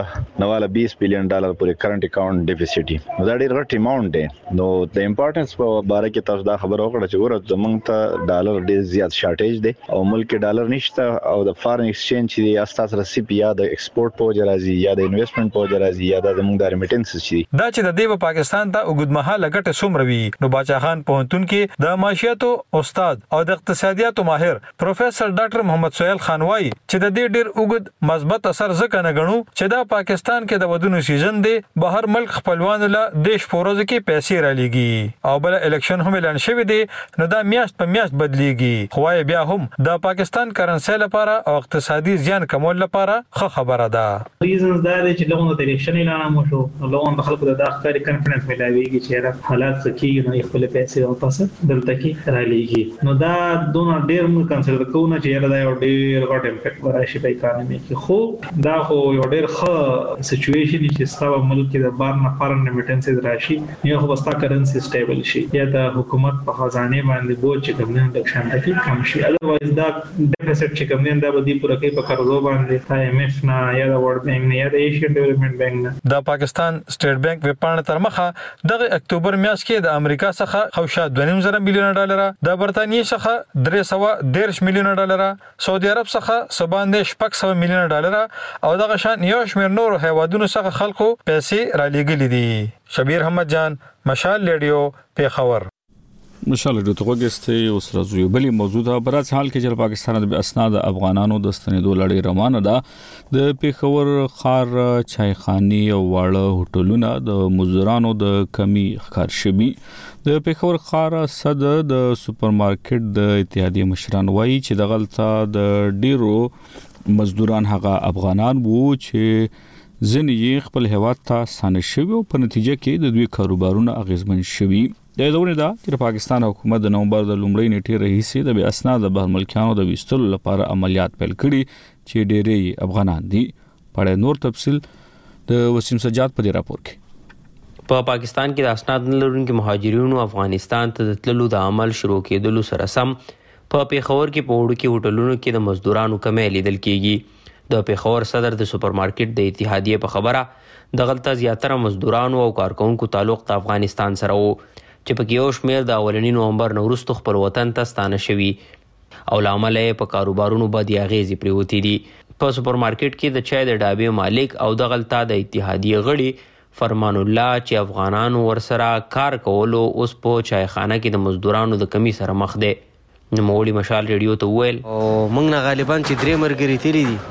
15.20 بلین پورې کرنٹ اکاؤنٹ ډیفیسټ دی. نو دا ډېر غټ اماونټ دی. نو د امپورټنس په باره کې تاسو دا خبره وکړه چې ورته زمونږ ته ډالر ډېر زیات شارټیج دی او ملک کې ډالر نشته او د فارن ایکسچینج چې یا تاسو رسیپ یا د ایکسپورټ په وجه راځي یا د انویسټمنټ په وجه راځي یا د زمونږ د ریمیټنس چې دا چې د دې په پاکستان ته وګدمحاله ګټه څومره وي. نو باچا خان پوهنتون کې د معاشیاتو استاد او د اقتصادیاتو ماهر پروفیسر ډاکټر محمد سهیل خان وايي چې د دې ډېر وګد مثبت اثر ځکه نه غنو چې دا پاکستان کې د ودونو سیزن دی بهر ملک خپلوان له دیش فورز کې پیسې را لګي او بل الیکشن هم اعلان شوی دی نو دا میاشت په میاشت بدلیږي. خو بیا هم د پاکستان کرنسي لپاره او اقتصادي زیان کمول لپاره ښه خبره ده. ریزنز دا دی چې لغون د الیکشن اعلان مو شو لغون د خلکو د داخلي کانفیډنس ملاويږي چې حالات سکیږي نو خپل پیسې واپس دلته کې را لګي. نو دا دونه ډیر موږ کنسیډر کوو چې یاره دا یو ډیر غټ امپیکټ راشي په اکانومي کې. خو دا خو یو ډیر ښه سچويشن چې ستاسو ملک کې د بار نه فارن ریمیټنس راشي یو خو بستا کرنسي سټیبل شي یا د حکومت په خزانه باندې بوج چې کوم د شانته کې کم شي. اذروایز دا ډیفیسټ چې کوم نه دا به دی پوره کې په قرضو باندې IMF نه یا د ورلد بانک نه یا د ایشین ډیولپمنٹ بانک نه. د پاکستان سټیټ بانک وپاڼه تر مخه د اکتوبر میاشت کې د امریکا څخه خوشا $2.5 بلین ډالر، د برتانیې څخه $313 ملیون ډالر، سعودي عرب څخه 700 ملیون ډالر او دغه شان یو شمېر نور هیوادونو څخه خلکو پیسې را لېږلې دي. شبیر احمد جان، مشال ریډیو، پیښور. مشال ریډیو ته وګورئ اوس راځو بلې موضوع ده. برات حال کې چې پاکستان د اسناد افغانانو د ستنېدو لړۍ روانه ده. د پیښور خار چایخاني او واړه هوټلونه د مزدورانو د کمی ښکار شوي. د پیښور خار صد د سوپرمارکټ د اتحادیې مشران وایي چې د غلطه د ډیرو مزدوران هغه افغانان وو چې ځینې خپل هیواد ته ستانه شوي او په نتیجه کې د دوی کاروبارونه اغیزمن شوي. د دورې دا چې پاکستان حکومت د نومبر د لومړۍ نیټې راهیسې د بې اسناد بهر ملکیانو د ویستلو لپاره عملیات پیل کړي چې ډېری افغانان دي. په نور تفصیل د وسیم سجاد په دې راپور کې. په پاکستان کې د اسناد لرونکو مهاجرینو افغانستان ته د تللو د عمل شروع کېدلو سره سم په پیښور کې په وړو کې هوټلونو کې د مزدورانو کمی لیدل کېږي. د پیښور صدر د سوپرمارکټ د اتحادیې په خبره د غلطه زیاتره مزدورانو او کارکونکو تعلق د افغانستان سره وو چې په یو شمېر د اولنی نومبر وروسته خپل وطن ته ستانه شوي او لامل یې په کاروبارونو باندې اغیزې پریوتی دي. په سوپرمارکټ کې د چای د ډابې مالک او د غلطه د اتحادیې غړي فرمان الله چې افغانانو ورسره کار کولو اوس په چایخانه کې د مزدورانو د کمی سره مخ دي. نوموړي مشال ریډیو ته وویل موږ نه غالبا چې درې مرګري تیری دي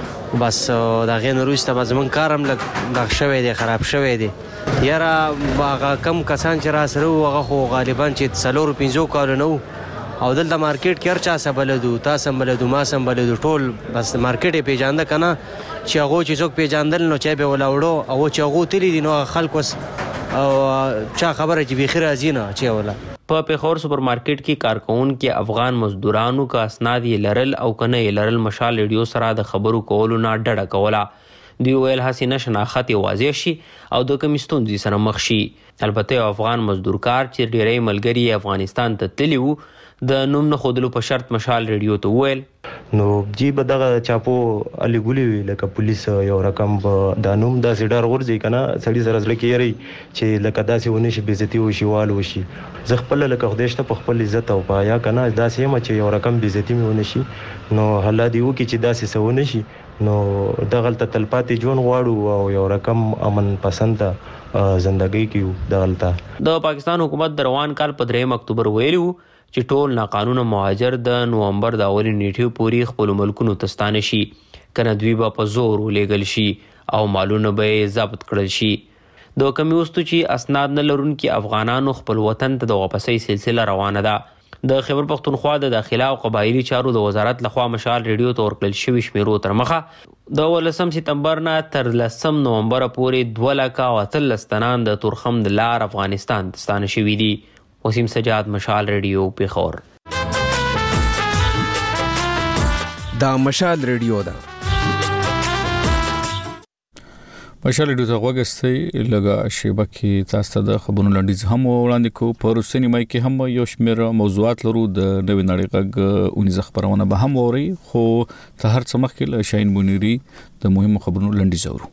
بس دا غین روسته باز من کارم لګ دغ شوی دی خراب شوی دی یاره هغه کم کسان چې را سره هغه خو غالبا چې 4-5 کال نو او دلته مارکیټ کې هر چا سبلدو تاسو سبلدو ما سبلدو ټول بس مارکیټ پیژاند کنه چې هغه چې څوک پیژاندل نو چې به ولاوړو او چې هغه تیری دي نو خلکو او چا خبره چې بخیر ازینه چې ولا. په پیښور سوپرمارکټ کې کارکون کې افغان مزدورانو کا اسناد یې لرل او کنه یې لرل مشال ریډیو سره د خبرو کولو نه ډډه کوله. دوی ویل حسینه شناخت واضح شي او د کمیستون سره مخ شي. البته افغان مزدور کار چې ډیری ملګری افغانستان ته تللی وو د نوم نه خودلو په شرط مشال ریډیو ته ویل نو جی به دغه چاپو علي ګولي لکه پولیس یو رقم د نوم د سیډار ورځي کنه سړي سره ځل کېری چې لکه داسې ونی شي بیزتی وشي والو شي زه خپل لکه خدایشته په خپل عزت او پایا کنه داسې ما چې یو رقم بیزتی مې ونی شي نو الله دی وکي چې داسې سونه شي نو دغلت تلپاتې جون غواړو او یو رقم امن پسند زندګۍ کیو دغلت د پاکستان حکومت د روان کال په 3 اکتوبر ویلو چې ټول ناقانونه مهاجر د نومبر د اولې نیټې پورې خپل ملکونو ته ستانه شي کنه دوی به په زور ولېږل شي او مالونه به ضبط کړل شي د کمی وستو چې اسناد نه لرونکي افغانانو خپل وطن ته د واپسۍ سلسله روانه ده د خیبر پختونخوا د داخله او قبایلی چارو د وزارت لخوا مشال ریډیو ته ورکړل شوی شمیرو تر مخه د 18 سپتمبر نه تر 10 نومبر پورې 2,13 تنان د تورخم د لار افغانستان ته ستانه شوي دي. وسیم سجاد، مشال ریډیو، پیښور. دا مشال ریډیو ده. مشال ریډیو ته غوښتي لګه شیبه کې تاسو ته د خبرونو لنډیز هم وړاندې کو پر سینمای کې هم یو شمېر موضوعات لرو د نوې نړۍ غږ اونیزه خبرونه به هم اوري خو ته هر څه مخکې له شاهین بونیری د مهمو خبرونو لنډیز اورو.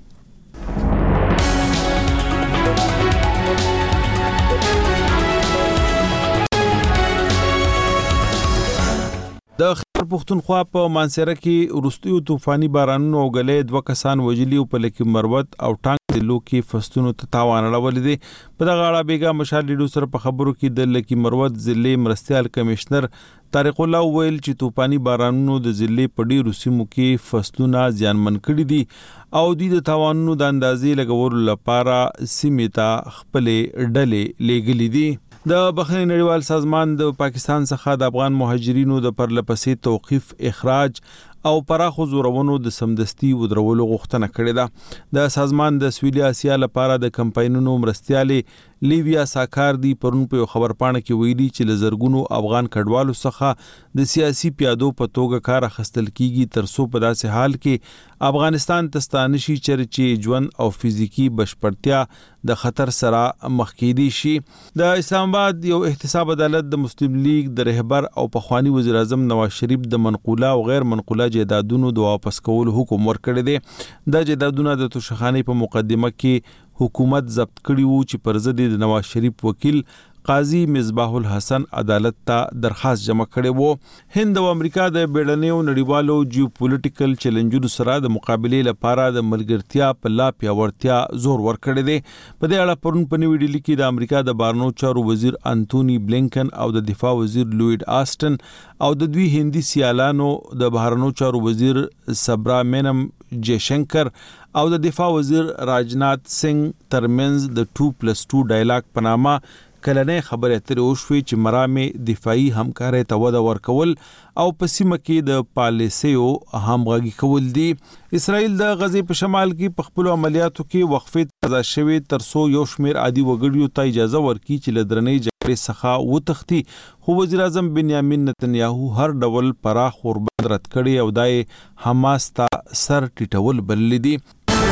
د خیبر پختونخوا په مانسره کې وروستیو طوفاني بارانونو او غلې 2 کسان وژلي او په لکه مروت او ټانګ د لوکي فستونو ته تاوان اړولې دي. په دغه اړه بیګا مشال ریډیو سره په خبرو کې د لکه مروت ضلع مرستيال کمشنر طارق الله ویل چې طوفاني بارانونو د ضلع په ډیرو سیمو کې فستونه زیانمن کړي دي او د تاوانونو د اندازې لګولو لپاره سیمې ته خپل ډلې لېږلې دي. د بخښنې نړیوال سازمان د پاکستان څخه د افغان مهاجرینو د پرلپسې توقيف، اخراج او پراخو زورونو د سمدستي ودرولو غوښتنه کړې ده. د سازمان د سویلي اسیا لپاره د کمپاینونو مرستيالي لیویا ساکار دی پرون په خبر پاڼه کې ویلي چې لزرګونو افغان کډوالو څخه د سیاسي پیادو په توګه کار اخیستل کیږي ترڅو په داسې حال کې افغانستان تستانشي چرچې ژوند او فزیکی بشپړتیا د خطر سره مخ کېدی شي. د اسلام آباد یو احتساب عدالت د مسلم لیگ د رهبر او پخوانی وزیر اعظم نواز شریف د منقوله او غیر منقوله جیدادونو د واپس کولو حکم ورکړی دی. د جیدادونو د توشخانې په مقدمه کې حکومت ضبط کړي وو چې پر ضد د نواز شریف وکیل قاضي مصباح الحسن عدالت ته درخواست جمع کړي وو. هند او امریکا د بیړنیو نړیوالو جیوپولیټیکل چیلنجونو سره د مقابلې لپاره د ملګرتیا په لا پیاوړتیا زور ورکړی دی. په دې اړه پرون په نیو ډیلی کې د امریکا د بهرنیو چارو وزیر انټونی بلینکن او د دفاع وزیر لوید آسټن او د دوی هندي سیالانو د بهرنیو چارو وزیر سبرامینم جیشنکر او د دفاع وزیر راجنات سنگ ترمنځ د 2+2 ډایلاګ په نامه کلنې خبرې اترې وشوې چې مرامې دفاعي همکارۍ ته وده ورکول او په سیمه کې د پالیسیو همغږي کول دي. اسرائیل د غزې په شمال کې په خپل عملیاتو کې وقفې تازه شوي ترڅو یو شمېر عادي وګړیو ته اجازه ورکړي چې له درنې جګړې څخه وتښتي. خو وزیر اعظم بنیامین نتنیاهو هر ډول پراخ اوربند رد کړي او دای حماس ته سر ټیټول بللي دي.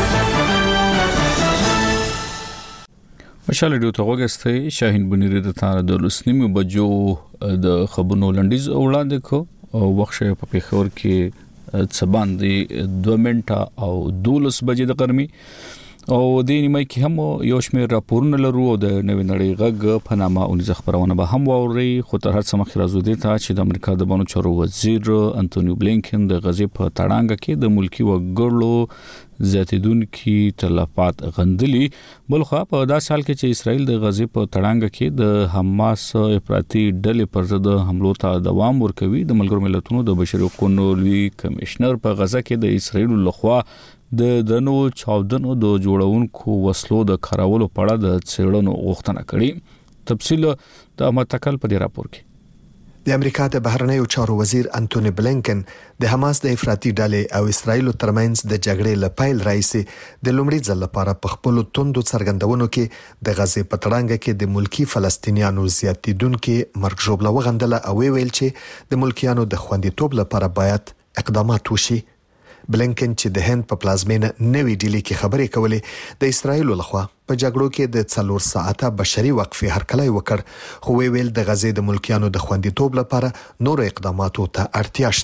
مشال ریډیو ته غوښتي شاهین بنيري د تاره د لسنیمو بجو د خبرونو لنډیز وړاندې کو او وخت په پیښور کې څبان دی 2 منټه او 12 بجې د قرمي او د نیمه کې هم یو شمېر راپورونه لرو او د نوې نړۍ غږ په نامه اونیزه خبرونه به هم ووري. خو تر هر څه مخکې راځو دي ته چې د امریکا د بانو چارو وزیر انټونی بلینکن د غزې په تړانګه کې د ملکی وګړو زیاتیدونکو تلفات غندلي. بلخو په داسې حال کې چې اسرائیل د غزې په تړانګه کې د حماس افراطي ډلې پر ضد حملو ته دوام ورکوي. د ملګرو ملتونو د بشري حقوقو لوی کمشنر په غزه کې د اسرائیل لخوا د دنو چاودنو د جوړونکو وسلو د کارولو په اړه د څېړنو غوښتنه کړې. تفصیل د احمد تکل په دې راپور کې. د امریکا د بهرنیو چارو وزیر انټونی بلینکن د حماس د افراطي ډلې او اسرائیل ترمنځ د جګړې لپاره رئیسي د لومړي ځل لپاره په خپل توندو څرګندونو کې د غزې په تړانګه کې د ملکی فلسطینیانو زیاتیدونکو مرګ ژوبله وغندله او ویل چې د ملکیانو د خوندیتوب لپاره باید اقدامات وشي. بلینکن چې د هند په پلازمینه نوې ډیلی کې خبرې کولې د اسرائیل لخوا په جګړو کې د 4 ساعته بشري وقفې هرکلی وکړ خو ویل د غزې د ملکیانو د خوندیتوب لپاره نور اقداماتو ته اړتیا شته.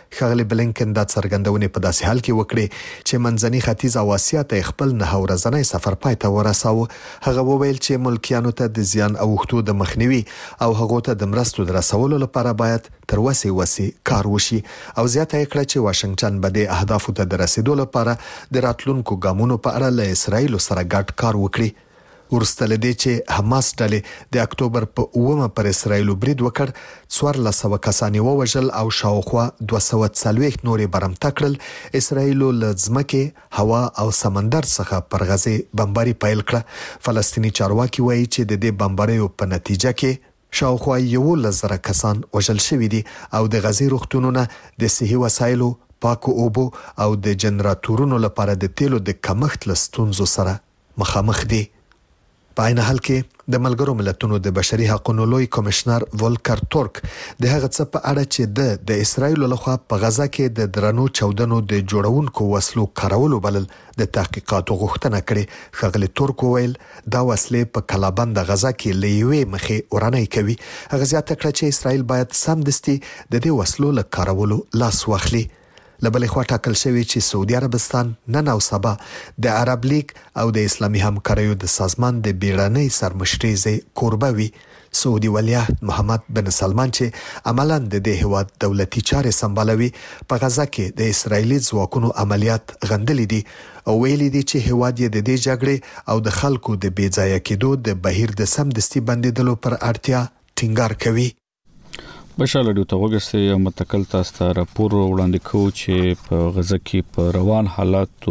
ښاغلي بلینکن دا څرګندونې په داسې حال کې وکړې چې منځني ختیځ او اسیا ته خپل 9 ورځنی سفر پای ته ورساوه. هغه وویل چې ملکیانو ته د زیان اوښتو د مخنیوي او هغو ته د مرستو د رسولو لپاره باید تر وسې کار وشي او زیاته یې کړه چې واشنگټن به د اهدافو ته د رسیدو لپاره د راتلونکو ګامونو په اړه له اسرایل سره ګډ کار وکړي. ورسته لدې چې حماس ډلې د اکتوبر په 9 پر اسرایل برید وکړ، 1400 کسان ووژل او شاوخوا 240 نورې برمته کړل. اسرایل له ځمکې، هوا او سمندر څخه پر غزه بمباري پیل کړه. فلسطینی چارواکي وایي چې د دې بمباریو په نتیجه کې شاوخوا 11,000 کسان وژل شوي دي او د غزې روغتونونه د صحي وسایلو، پاکو اوبو او د جنراتورونو لپاره د تیلو د کمښت له ستونزو سره مخامخ دي. په عین حال کې د ملګرو ملتونو د بشري حقوقو لوی کمشنر ولکر تورک د هغه څه په اړه چې د اسرایل لخوا په غزا کې د درنو چاودنو د جوړونکو وسلو کارولو بلل د تحقیقاتو غوښتنه کړې. ښاغلي تورک وویل دا وسلې په کلابند غزا کې له یوې مخې ورانۍ کوي. هغه زیاته کړه چې اسرایل باید سمدستي د دې وسلو له کارولو لاس واخلي. لبلې خوا ټاکل شوی چې سعودي عربستان نن او سبا د عرب لیگ او د اسلامي همکاریو د سازمان د بیړنۍ سرمشرۍ کوربه وي. سعودي ولیعهد محمد بن سلمان چې عملاً د دې هیواد دولتي چارې سمبالوي، په غزا کې د اسرایلی ځواکونو عملیات غندلې دي او ویلي دي چې هیواد یې د دې جګړې او د خلکو د بې ځایه کېدو د بهیر د سمدستي بندیدلو پر اړتیا ټینګار کوي. بشاله ډیو ته وګورئ متکل تاسو ته راپور وړاندې کوي چې په غزه کې په روان حالاتو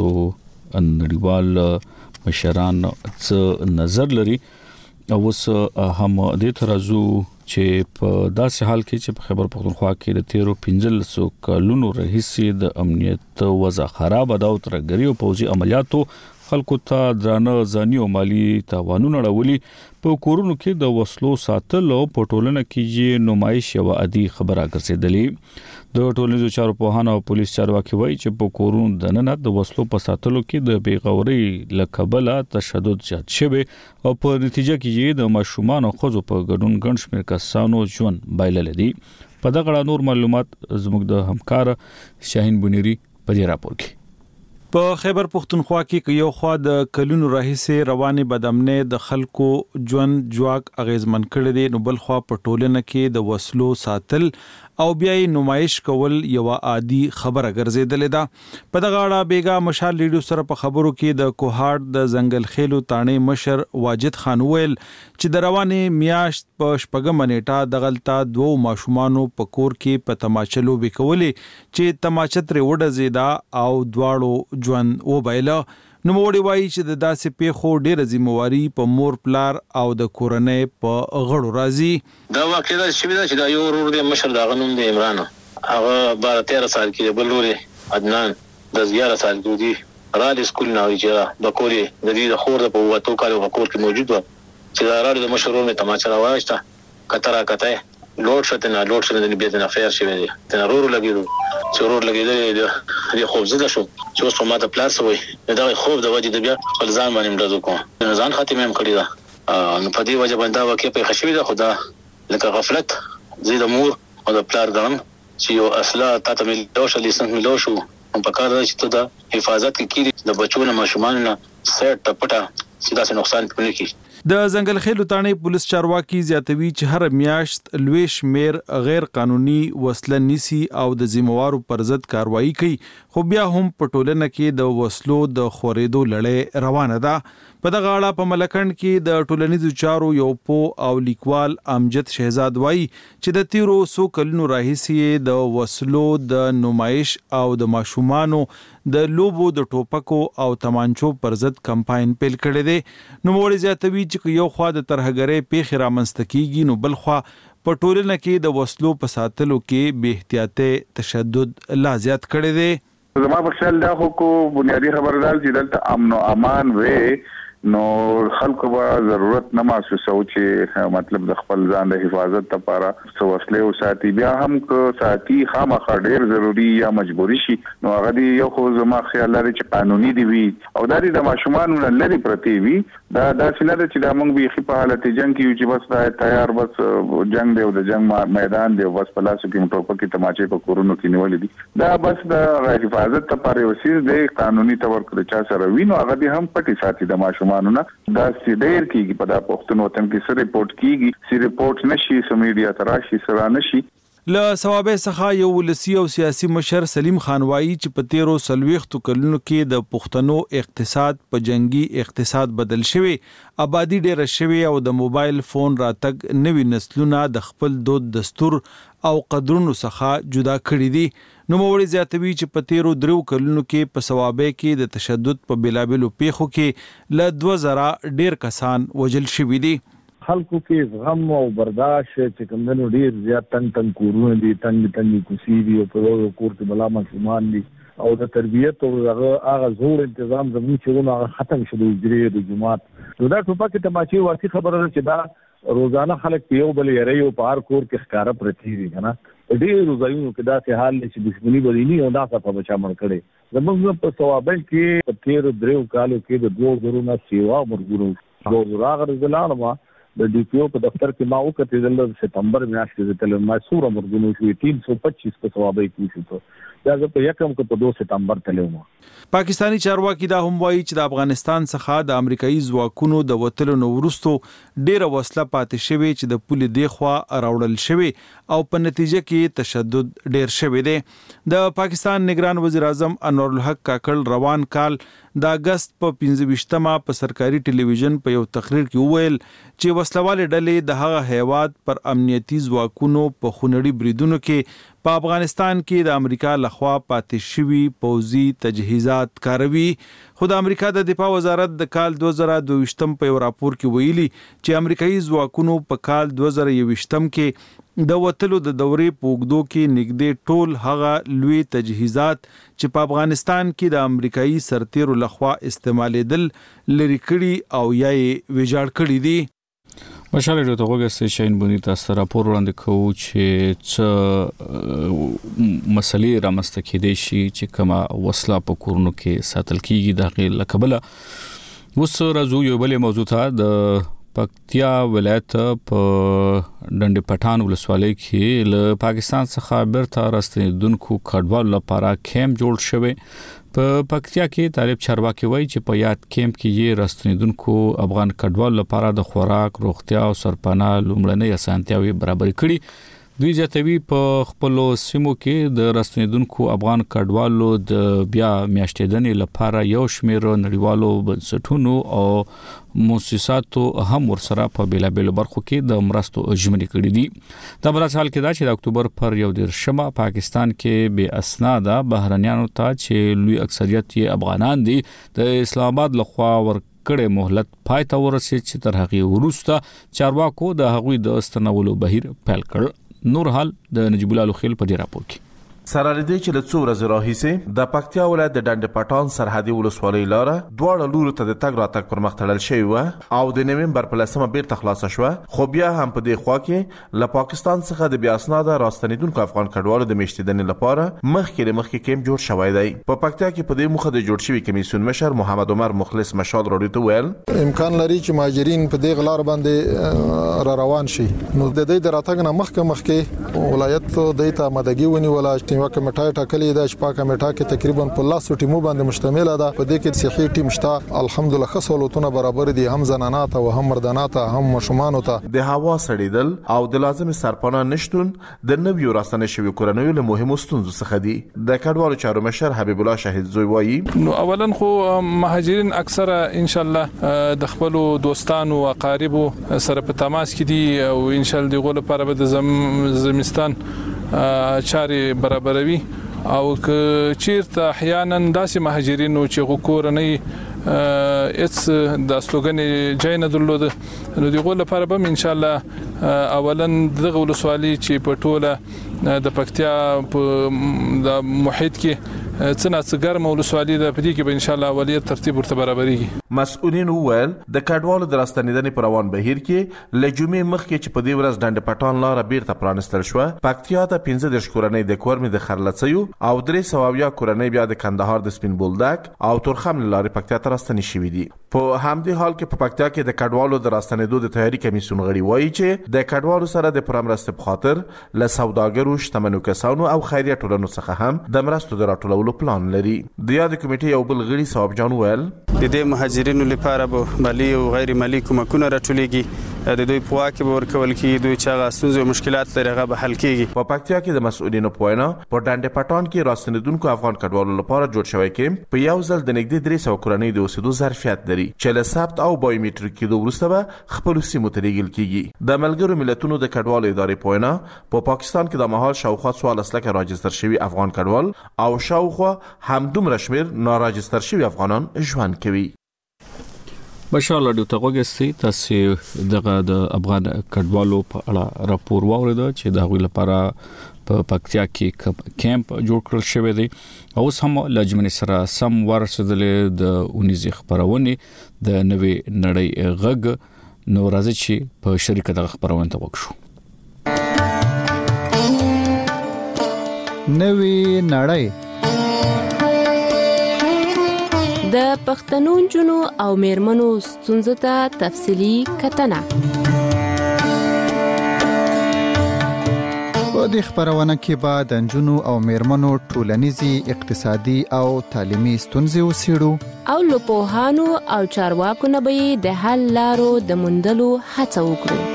نړیوال مشران څه نظر لري او اوس هم د ترازو چې په داسې حال کې چې په خیبر پختونخوا کې د 13 کلونو راهیسې د امنیت وضع خراب ده او ترګری او پوځي عملیاتو خلکو ته درانه ځاني او مالی تاوانونه راولي. په کورونو کې د وسلو ساتل او په ټولنه کې نمایش یو عادي خبره ګرځېدلې. د ټولنیزو چارو پوهان او پولیس چارواکي وایي چې په کورونو دننه د وسلو په ساتلو کې د بیغوري لکبله تشدد زیات شوی او په نتیجه کې د ماشومان او ښځو په ګډون ګڼ شمېر کسانو ژوند بایلل دي. په دغه نور معلومات زموږ د همکار شاهین بنيري په دې راپور کې. په خیبر پختونخوا کې یو خوا د کلونو راهیسې روانې بدامنۍ د خلکو ژوند جواک اغیزمن کړي دي، نو بل خوا په ټولنه کې د وسلو ساتل او بیا نمایش کول یو عادي خبره ګرځیدلې ده. په دغه اړه بیګا مشال ریډیو سره په خبرو کې د کوهاټ د زنګل خېلو تانې مشر واجد خان ویل چې د روانې میاشت په شپږم نیټه دغلطه 2 ماشومانو په کور کې په تماچلو وکولې چې تماچه تر وډزیدا او دواړو ژوند وبایله. نو موړي وایي چې د داسې پیښو ډېره ذمہواری په مور پلار او د کورنۍ په غړو راځي. دا واقعي ده چې دا یو ورور دی مشر دا غنوم دی عمران، هغه 12-13 سال کې بل ورور عدنان د 11 سال کې دی رالي سکول نه ویجه د کوري د دې خور په وته کال په کور کې موجود و چې دا رالي د مشرونو تماچا راوښته کتره کته لوډ شته نه بیا د افیر شوی دی د رورو لګیدل د خوب زده شو چې اوس په ماته پلاس وي دا خوب د وجه د بیا خپل ځان باندې مړزو کوم ځان خاتمه هم کړی دا نو په دې وجه باندې واقع په خشوي ده خدا لکه غفلت زید مور او د پلار ګرم چې یو اصله تاسو ملو شو لیسنس ملو شو په کار راځي ته د حفاظت کې کیږي د بچو ماشومان نه سیټ ټپټه سیدا سه نقصان پنه کی. د زنګل خېلو تانې پولیس چارواکي زیاتوي چې هر میاشت لوی شمیر غیر قانوني وسله نیسي او د ذمہوارو پر ضد کاروایی کوي، خو بیا هم په ټولنه کې د وسلو د خورېدو لړۍ روانه ده. په دغه اړه په ملکند کې د ټولنیزو چارو یو پو او لیکوال امجد شهزاد وایي چې د 13 کلونو راهیسې د وسلو د نمایش او د ماشومانو د لوبو د ټوپکو او تمانچو پر ضد کمپاین پیل کړی دی. نو موږ زیاتوي چې یو خوا د ترهګرۍ پیښې رامنځته کیږي، نو بل خوا په ټولنه کې د وسلو په ساتلو کې بې احتیاطي تشدد لا زیات کړی دی. زما په خیال دا خو کو بنیادی خبردار چې دلته امن او امان وي نو خلکو به ضرورت نه محسوسو چې مطلب د خپل ځان د حفاظت لپاره څو وسلې او ساتي بیا هم کو ساتي خامخا ډیر ضروری یا مجبوری شي نو هغه دی یو خو زما خیال لري چې قانوني دی وي او دا د ماشومان لري پرتی وي دا څنګه چې د موږ به په حالت جنگ کې چې بس دا تیار بس جنگ دی او د جنگ میدان دی بس په لاسو کې موټر کې تماچې په کورونو کې نیولې دي دا بس د حفاظت لپاره وسیله دی قانوني تور کړی چا سره وینو هغه دی هم پټي ساتي د ماشومان نه دا سیډیر کیږي په دا پښتون وطن کې سره ریپورت کیږي سی ریپورت نشي سمیډیا تراشي سره نشي له ثوابه څخه یو ولسی او سیاسي مشر سلیم خان وایي چې په 13 کلونو کې د پښتنو اقتصاد په جنگي اقتصاد بدل شوی آبادی ډېر شوی او د موبایل فون راتګ نوي نسلونه د خپل دود دستور او قدرونو څخه جدا کړی دي نو موري زیاتوي چې په 13 کلونو کې په ثوابه کې د تشدد په بلابلو پیښو کې له 2000 ډېر کسان وجل شوی دي خلکو کې غم او برداشت چې کومنو ډیر زیات تنگ کورونه دي تنگ کوسی دي او په یو کور کې بلا مسلمان دي او د تربیت او هغه زور تنظیم زموږ چې هغه ختم شو د اجرې د جماعت نو دا ټوپک تماچې ورتي خبره ده چې دا روزانه خلک په یو بل یې یو په هر کور کې ښکارا پرتی دي کنه ډیر روزایونو کې دا څه حال چې دښمنی بدینی او دا څه په بچا مړ کړي زموږ په ثوابل کې په 13 کالو کې د 2000 سیوا مرګونو 2000 غرضلانه د ډي پی او په دفتر کې ما وکړل د سپتمبر میاشت کې تل ما سوره مرګونو شوې 325 په ثوابې کې شو دا په یکم کې په 2 سپتمبر تلوم پاکستانی چارواکي دا هم وایي چې د افغانستان څخه د امریکایي ځواکونو د وټلو نو ورستو ډیره وسله پاتې شوی چې د پولې دی خوا راوړل شوی او په نتیجه کې تشدد ډیر شوی دی د پاکستان نگران وزیر اعظم انور الحق کاکړ روان کال د اگست په 25مه په سرکاري ټلویزیون په یو تقریر کې وویل چې وسلواله ډلې د هغه هیواد پر امنیتي ځواکونو په خونړي بریدونو کې په افغانستان کې د امریکا لخوا پاتې شوی پوځي تجهیزات کاروي خو د امریکا د دفاع وزارت د کال 2022 په یو راپور کې ویلي چې امریکایي ځواکونو په کال 2021 کې د وټلو د دورې پوګدو کې نږدې ټول هغه لوی تجهیزات چې په افغانستان کې د امریکایي سرتیرو لخوا استعمالیدل لري کړي او یا یې ویجاړ کړي دي مشال ډیرو ته وګورئ شاین بونی تاسو راپور وړاندې کوو چې څه مسلې رامسته کېدې شي چې کومه وسله په کورونو کې ساتل کیږي د غیر لکبله اوس راځو یو بل موضوع ته د پکتیا ولایت په ډنډ پټان ولسوالۍ کې له پاکستان څخه بیرته راستنیدونکو کډوالو لپاره کیمپ جوړ شوی په پکتیا کې طالب چارواکي وایي چې په یاد کیمپ کې یې راستنیدونکو افغان کډوالو لپاره د خوراک روغتیا او سرپناه لومړنۍ اسانتیاوي برابر کړي دوی ځاتوي په خپل سیمو کې د راستنیدونکو افغان کډوالو د بیا میاشتېدنې لپاره یو شمېر نړیوالو بنسټونو او مؤسساتو هم ورسره په بیلابېلو برخو کې د مرستو ژمنې کړې دي دا بل حال کې دا چې د اکتوبر پر 1 پاکستان کې بې اسناده بهرنیانو ته چې لوی اکثریت یې افغانان دي د اسلام آباد لخوا کړه مهلت پای ته ورسېد چې تر هغه وروسته چارواکو د هغوی د استنولو بهیر پیل کړ نور حال د نجیب الله لوخیل په دې راپور کې سره لدی چې له څو ورځې راهیسې د پکتیا ولایت د ډنډ پټان سرحدي ولسوالۍ لاره دواړه لورو ته د تګ راتګ پر مخ تړل شوی و او د نومبر په 10 بیرته خلاصه شو خو بیا هم په دې خوا کې له پاکستان څخه د بیا اسناده راستنیدونکو افغان کډوالو د میشتیدنې لپاره مخکې کیمپ جوړ شوی دی په پکتیا کې په دې مخه د جوړ شوی کمیسیون مشر محمد عمر مخلص مشال راډیو ته ویل امکان لري چې مهاجرین په دې غلار باندې را روان شي نو د دې دراتګ نه مخکې ولایت د ته مدګي ونی ولا ټیمه کمیټه کلی د شپه کمیټه کې تقریبا په 10 ټیمو باندې مشتمل ده په دې کې صحي ټیم شته الحمدلله خصولتونه برابر دي هم زنانات او هم مردانات هم مشومان ته د هوا سړیدل او د لازم سرپناه نشټون د نویو راستنه شوی کورنیو له مهمو ستونزو څخه دي د کډوالو چارو مشر حبیب الله شهید زوی وایي نو اولا خو مهاجرین اکثره ان شاء الله د خپل دوستانو او اقاربو سره په تماس کې دي او ان شاء الله دغه لپاره به د زمستان چاري برابروي او که چیرته احیانا داسې مهاجرینو چې غوکور نه اټس د استوګنې جای نه درلود نو دغه لپاره به ان شاء الله اولا دغه ولسوالۍ چې په ټوله د پکتیا په د محیط کې څنګه ګرم ولسوالۍ ده، په دې کې به ان شاء الله اولویت ترتیب ورته برابرېږي. مسؤلین وویل د کډوالو د راستنیدنې په روان بهیر کې له جمعې مخکې چې په دې ورځ ډنډ پټان لاره بیرته پرانستل شوه، پکتیا ته 15 کورنۍ د کورمې د خرلڅیو او 300 کورنۍ بیا د کندهار د سپین بولدک او تورخم لارې پکتیا ته راستنې شوي دي. په همدې حال کې په پکتیا کې د کډوالو د راستنېدو د تیاری کمیسیون غړي وایي چې د کډوالو سره د پرمرستې په خاطر له سوداګرو، شتمنو کسانو او خیریه ټولنو څخه هم د مرستو د راټولولو پلان لري. د یاد کمیټې یو بل غړي ثواب جان ویل د دې مهاجرینو لپاره به مالی او غیر مالی کومکونه راټولېږي، د دوی په واک به ورکول کېږي، دوی چې هغه ستونزې او مشکلات لري هغه به حل کېږي. په پکتیا کې د مسؤلینو په وینا په ډنډ پټان کې راستنیدونکو افغان کډوالو لپاره جوړ شوی کیمپ په یو ځل د نږدې 300 کورنۍ د اوسېدو ظرفیت لري چې له ثبت او بایومټریک کېدو وروسته به خپلو سیمو ته لیږل کېږي. د ملګرو ملتونو د کډوالو ادارې په وینا په پاکستان کې د مهال شاوخوا 14 لکه راجستر شوي افغان کډوال او شاوخوا همدومره شمېر ناراجستر شوي افغانان ژوند کوي. بشار لاډیو ته وګورئ، تاسو دغه د افغان کډوالو په اړه راپور واوریده چې د هغوی لپاره په پکتیا کې کیمپ جوړ کړل شوی دی. اوس هم لجمن سره سم ورسېدلې د 19 خبرونه د نوې نړۍ غږ نو راځي چې په شریکه د خبرونه ته وکړو. نوې نړۍ د پښتنو جنو او میرمنو ستونزو ته تفصیلی کتنه. په دې خبرونه کې به د جنو او میرمنو ټولنیزي، اقتصادي او تعلیمي ستونزې وڅېړو او له پوهانو او چارواکو نه به د حل لارو د موندلو هڅه وکړو.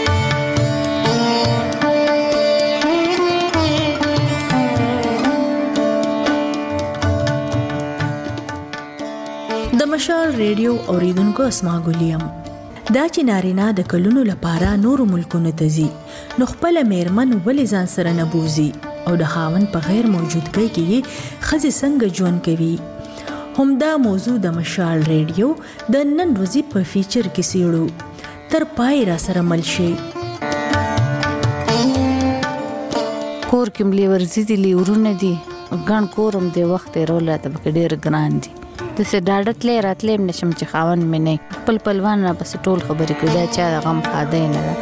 د مشال ریډیو اوریدونکو اسما ګلیم، دا چې نارینه د کلونو لپاره نورو ملکونو ته ځي نو خپل میرمن ولې ځان سره نه بوزي او د خاوند په غیر موجودګۍ کې ښځې څنګه ژوند کوي. همدا موضوع د مشال ریډیو د نن ورځې په فیچر کې څېړو. تر پای را سره مل شي. کور کې ملي ورزي دي، لیورونه دي، ګڼ کورم د وخت روله ته به ډېر ګران دي. د سه ډاډت لې راتلې نشم چې خاون مې نه خپل پلوان را بس ټول خبرې کوي، دا چا د غم خاده نه ده.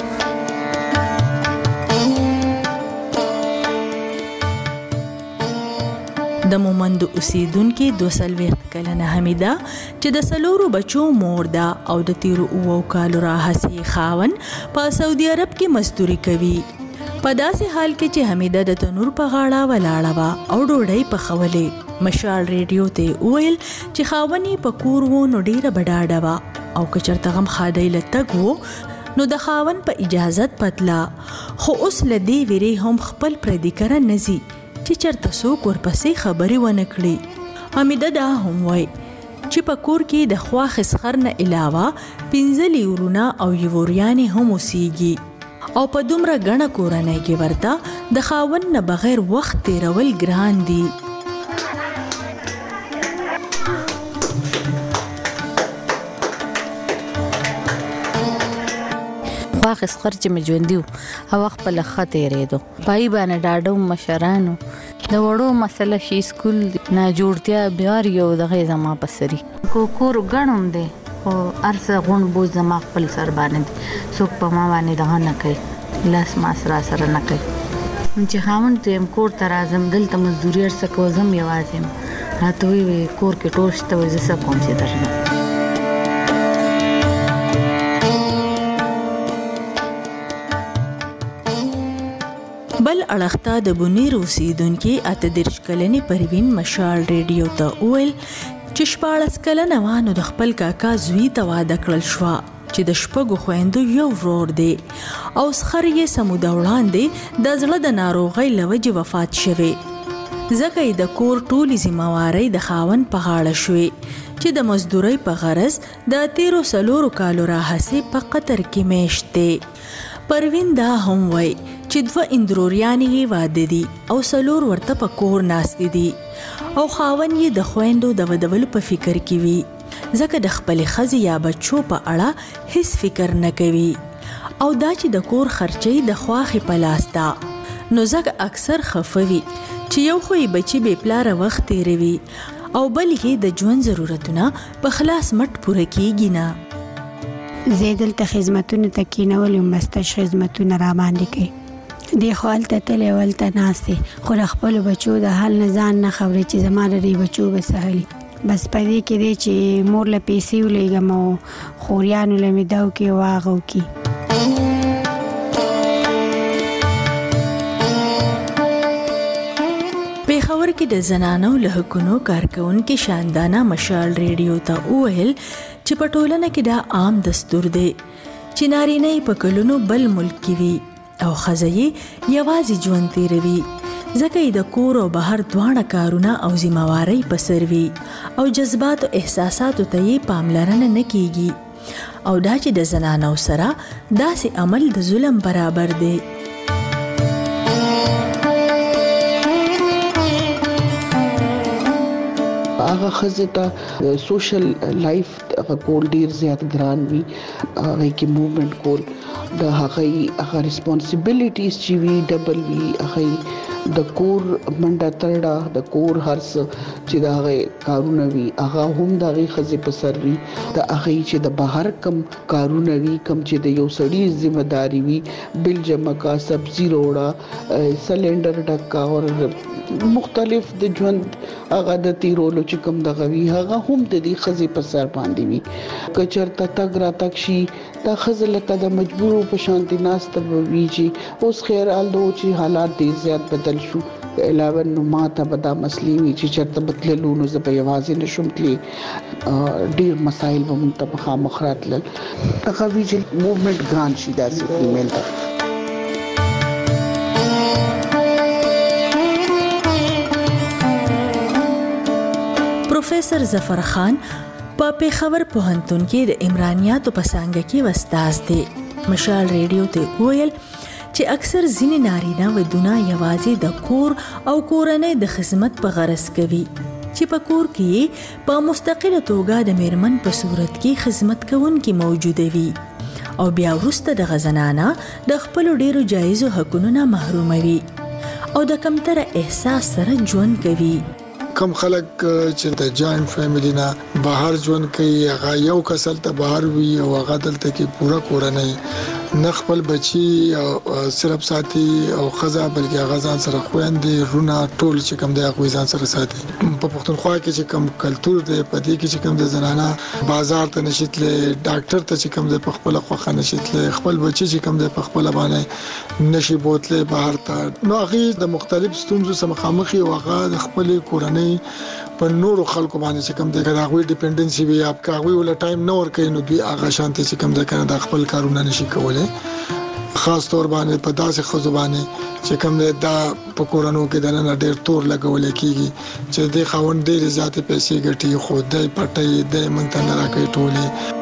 د مومند اوسیدونکو 2 کلنه حمیده چې د سلورو بچو مور ده او د 13 کالو راهسي خاون په سعودي عرب کې مزدوري کوي. په داسې حال کې چې حمیده د تنور په غاړه ولاړه وه او ډوډۍ پخولې. مشال ریډیو ته ویل چې خاونې په کور و نو ډیره بډاډه وه او که چېرته غم ښادۍ له تګ و نو د خاون په اجازت پتله، خو اوس له دې ویرې هم خپل پردي کره نه ځي چې چېرته څوک ورپسې خبرې ونه کړي. حمیده دا هم وایي چې په کور کې د خواښ اسخر نه علاوه 15 لیورونه او یوریانې هم اوسیږي او په دومره ګڼه کورنۍ کې ورته د خاوند نه بغیر وخت تیرول ګران دي. خواښ اسخر چې مې ژوندي او خپل ښه تېرېدو، پای باندې ډاډو مشرانو د وړو مسله شي سکول نه جوړتیا بیار یو دغه زما پسري کور ګڼم دی خو ارسه غون بوج زما خپل سر باندې څوک په ما باندې دغه نه کوي، لاس ما سره نه کوي. چې خاوند ته یم کور ته راځم دلته مزدوري ارسه کوزم یوازې یم راته وی کور کې ټول شته وي زه څه کوم چې درنه. بل اړخته د بونیر اوسیدونکو 38 کلنې پروین مشال ریډیو ته ویل چې 14 کلنه وانه د خپل کاکا زوی ته واده کړل شو چې د شپږو خويندو یو ورور دی او سخر یې سموده وړاندې د زړه د ناروغۍ لوجې وفات شوی. ځکه د کور ټولې ذمہواری د خاون په غاړه شوې چې د مزدورۍ په غرض د 13 کالو راهسې په قطر کې میشته. پروین دا هم وای چې 2 اندروریانې واده دي او 4 ورته په کور ناشتي دي او خاون یې د خويندو د ودولو په فکر کې وي ځکه د خپل خزي یا بچو په اړه هیڅ فکر نه کوي او دا چې د کور خرچي د خواخي په لاس ده نو ځکه اکثر خفوي چې یو خو یې بچي بې پلاره وخت تیروي او بل یې د ژوند ضرورتونه په خلاص مټ پوره کیږي نه. زه دلته خدمتونو ته کینول یم مستش خدمتونه را باندې کوي دی خو هلته تللی ولته ناستې خو د خپلو بچو د حال نه ځان نه خبرې چې زما د دې بچو به سهلي بس په دې کې دی چې مور له پیسې ولېږم او خوریانو له مې دا وکړي او هغه وکړي. پېښور کې د زنانو له حقونو کارکونکو شاندانه مشال ریډیو ته وویل چې په ټولنه کې دا عام دستور دی چې نارینه په کلونو بل ملک کې وي او ښځه یې یوازې ژوند تیروي ځکه یې د کور او بهر دواړه کارونه او ذمہوارۍ په سر وي او جذبات او احساساتو ته یې پاملرنه نه کیږي او دا چې د زنانو سره داسې عمل د ظلم برابر دی. هغه ښځې ته سوشل لایف هغه کول ډیر زیات ګران وي هغه کې موومنټ کول د هغه ریسپانسیبিলিټیز چې وي ډبل وي هغه د کور منډه ترډه د کور هرڅ چې د هغه کارونه وي هغه هم د هغه ښځې په سر وي د هغه چې د بهر کم کارونه وي کم چې د یو سړي ذمہ داری وي بل جمع کا سبزی روړه سلندر ډکا او مختلف د ژوند هغه د تیرولو چې کوم دغه وی هغه هم د دې ښځې په سر باندې وي کچرته تګ را تک شي دا ښځه لکه د مجبورو په شانتي ناسته وي چې اوس خیر الدو چې حالات ډیر زیات بدل شو علاوه نو ماته به دا مسلې وي چې چرته بدللو نو زه به یوازې نشم تللی ډیر مسایل به مونږ ته مخامخ راتلل هغه وی چې موومنټ ګران شي داسې فیمیل ته. پروفیسر ظفر خان په پېښور پوهنتون کې د عمرانیاتو په څانګه کې استاد دی. مشال ریډیو ته ویل چې اکثر ځینې نارینه ودونه یوازې د کور او کورنۍ د خدمت په غرض کوي چې په کور کې په مستقله توګه د میرمن په صورت کې خدمت کوونکي موجوده وي او بیا وروسته د غزنانه د خپل ډیرو جایزو حقوقو نه محروموي او د کمتر احساس سره ژوند کوي. کم خلک چې د جاینټ فیملی نه بهر ژوند کوي هغه یو کسل ته بهر وي او هغه دلته کې پوره کورنۍ نه خپل بچي صرف ساتي او خزا بلکې هغه ځان سره خويندې رونه ټول چې کم دی هغه ځان سره ساتي. په پښتونخوا کې چې کم کلچر دی په دې کې چې کم د زنانه بازار ته نشیتله ډاکټر ته چې کم دی په خپل خوخه نشیتله خپل بچي چې کم دی په خپل باندې نشي بوتله بهر ته نو هغه د مختلف ستونزو سره مخامخ او هغه د خپل کورنۍ په نورو خلکو باندې چې کوم د هغه ډیپندنسي وي یا هغه ول ټایم نو ور کوي نو دوی هغه شانتي چې کوم د کنه د خپل کارونه نشي کولای خاص طور باندې په داسې خزبانه چې کوم د په کورونو کې د نن ډېر تور لګول کیږي چې د خاوند ډېر زیات پیسې ګټي خو د پټي د مونږ نه راکې ټولې.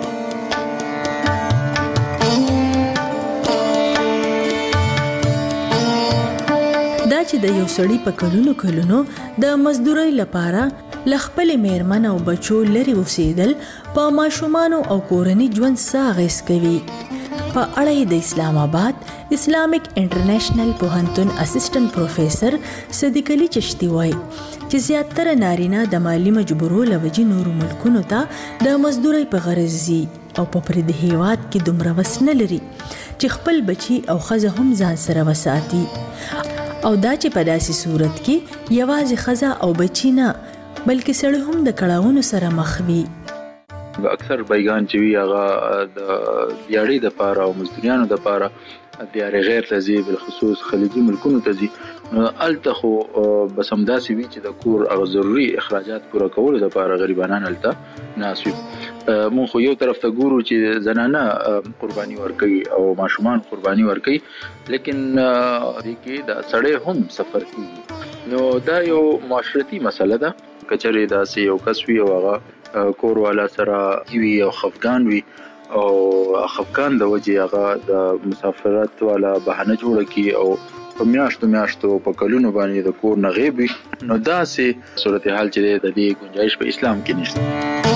دا چې د یو سړي په کلونو د مزدورۍ لپاره لخپل میرمن او بچو لري اوسېدل په ماشومان او کورنۍ ژوند ساغس کوي. په اړه د اسلام آباد اسلامیک انټرنیشنل پوهنتون اسسټنټ پروفیسر صدیق علي چشتي وایي چې زیاتره نارینه د مالی مجبورو لوجې نورو ملکونو ته د مزدورۍ په غرض ځي او په پردي هیواد کې دومره وس نه لري چې خپل بچي او ښځه هم ځان سره وساتي او دا چې په داسې صورت کې یوازې ښځه او بچی نه بلکې سړی هم د کړاوونو سره مخ وي. اکثر بیگان چې وی هغه د دیاړي د پاره او مزدوریانو د پاره دیاري غیر تزي بل خصوص خلیجي ملکونو تزي الته خو بس هم داسې وی چې د کور او ضروري اخراجات پوره کول د پاره غریبانان الته ناسوي. مون خو یو طرف ته ګورو چې زنانه قرباني ورکوي او ماشومان قرباني ورکوي لیکن دې کې د سړی هم سفر کوي نو دا یو معاشرتي مسله ده. کچره داسې یو کس وی او هغه کور والا سره وی او خفقان وی او خفقان د وجه هغه د مسافرت والا بهانه جوړه کی او په میاشتو په کلونو باندې د کور نه غیبي نو داسې صورتحال چې د دې گنجائش په اسلام کې نشته.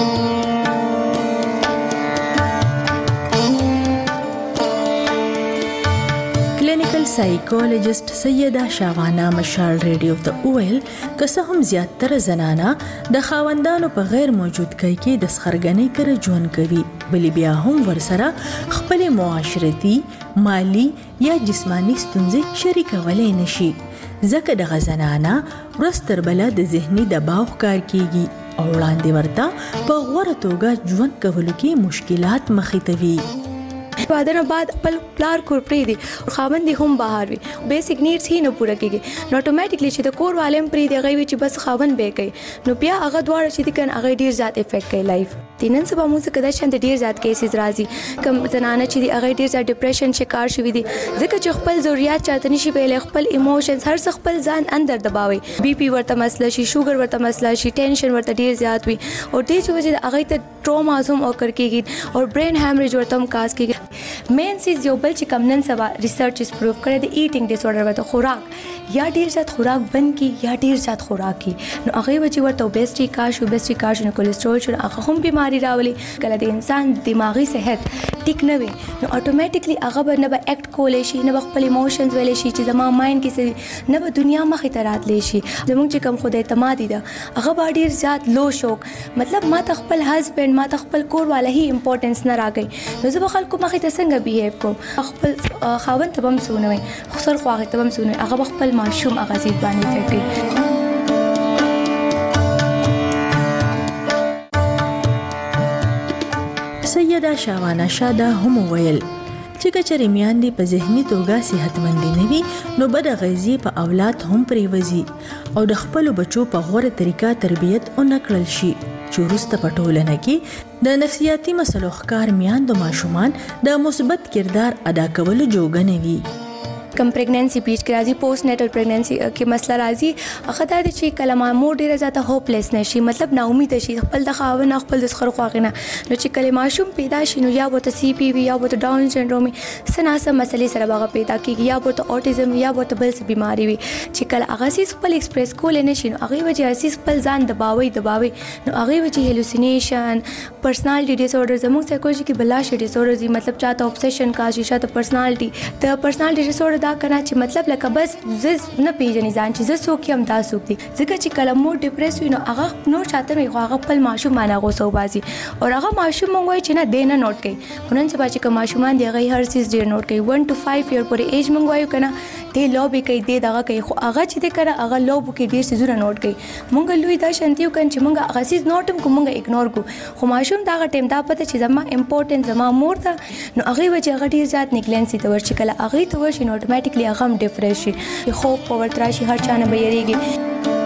سایکولوژیست سیده شاوانه مشال ریډیو ته وویل که څه هم زیاتره زنانه د خاوندانو په غیر موجودګۍ کې د سخرګنۍ کره ژوند کوي، ولی بیا هم ورسره خپل معاشرتي، مالی یا جسمانی ستونزې شریکولی نشي، ځکه دغه زنانه ورځ تر بله د ذهني دباو ښکار کیږي او وړاندې ورته په غوره توګه ژوند کولو کې مشکلات مخې ته وي. واده نه بعد خپل پلار کور پرېږدي، خاوند یې هم بهر وي، بیسیک نیډس یې نه پوره کېږي، نو اتومیټیکلی چې د کور والے هم پرېږدي هغه وي چې بس خاوند به یې کوي، نو بیا هغه دواړه چې دي که نه هغه ډېر زیات افیکټ کوي لایف. نن سبا موږ څخه دا شانې ډېر زیات کیسز راځي، کوم زنانه چې دي هغه ډېر زیات ډپریشن شکار شوي دي، ځکه چې خپل ضرورت چاته نشي پیلی، خپل ایموشنز هر څه خپل ځان اندر دباوي، بي پي ورته مسله شي، شوګر ورته مسله شي، ټینشن ورته ډېر زیات وي، او دې چې وجې د هغې ته ټروماز هم اوکر کېږي او برین هیمریج ورته هم کاز کېږي. مین چیز یو بل چې کوم نن سبا ریسرچ از پروف کړی د ایټینګ ډس آرډر ورته خوراک یا ډېر زیات خوراک بند کی یا ډېر زیات خوراک کی، نو هغې وجې ورته اوبیسټي کا شو، نو کولیسټرول شو، هغه هم بیماری راولي. کله د انسان دماغي صحت ټیک نه وي نو اتومیټیکلی هغه به نه به اکټ کولی شي، نه به خپل ایموشنز ویلی شي چې زما مایند کې څه، نه به دنیا مخې ته راتلی شي. زموږ چې کوم خدای اعتمادي ده هغه به ډېر زیات لو شوق، مطلب ما ته خپل هسبینډ، ما ته خپل کور والا هی امپورټنس نه راکوي، نو زه به خلکو مخې ته څنګه بیهیو کوم، خپل خاوند ته به هم څه ونه وایي، خسر خو هغې ته به هم څه ونه وایي، هغه به خپل ماشوم هغه چیز باندې افیکټ کوي. سیده شاوانه شاده هم وویل چې که چېرې میندې په ذهني توګه صحتمندې نه وي نو بده غذیې په اولاد هم پرېوځي او د خپلو بچو په غوره طریقه تربیت ونه کړل شي، چې وروسته په ټولنه کې د نفسیاتي مسلو ښکار میندو ماشومان د مثبت کردار ادا کولو جوګه نه وي. کم پریګننسي پیچ کې راځي، پوسټ نیټل پریګننسي کې مسله راځي، هغه دا دی چې کله مور ډېره زیاته هوپلیس نشي، مطلب ناامیده شي خپل د خاوند او خپل د سخر خو هغې نه، نو چې کله ماشوم پیدا شي نو یا به ورته سی پي وي، یا به ورته ډاون سنډروم وي، څه ناسم مسلې سره به هغه پیدا کېږي، یا به ورته اوټیزم وي، یا به ورته بل څه بیماري وي. چې کله هغه څیز خپل ایکسپریس کولی نه شي نو هغې وجې هر څیز خپل ځان دباوي، نو هغې وجې هیلوسینیشن، پرسنالټي ډس آرډر، زموږ سایکولوژي کې بلاشي ډس آرډر دي، مطلب چاته اوبسیشن کا شي، چاته پرسنالټي، د پرسنالټي ډس آرډر دا کنه چې مطلب لکه بس زه نه پیژنې ځان چې زه څوک یم، دا څوک دي، ځکه چې کله مور ډپریس وي نو هغه نور چاته نه وي، خو هغه خپل ماشوم باندې غوسه وباسي او هغه ماشوم موږ وایي چې نه دی نه نوټ کوي. خو نن سبا چې کوم ماشومان دي هغه هر څیز ډېر نوټ کوي، 1 to 5 year پورې ایج موږ وایو که نه دی لوبې کوي، دی دغه کوي، خو هغه چې دی که نه هغه لوبو کې ډېر څیزونه نوټ کوي. موږ لوی دا شانتي وکړو چې موږ هغه څیز نوټ هم کړو، موږ اګنور کړو، خو ماشوم د هغه ټایم دا پته چې زما امپورټنس زما مور ده، نو هغې وجې هغه ډېر زیات نیګلنسي ته ورشي. کله هغې ته ورشي نو اتومیټیکلی هغه هم ډپریس شي، خوب په ورته راشي، هر چا نه به یېرېږي.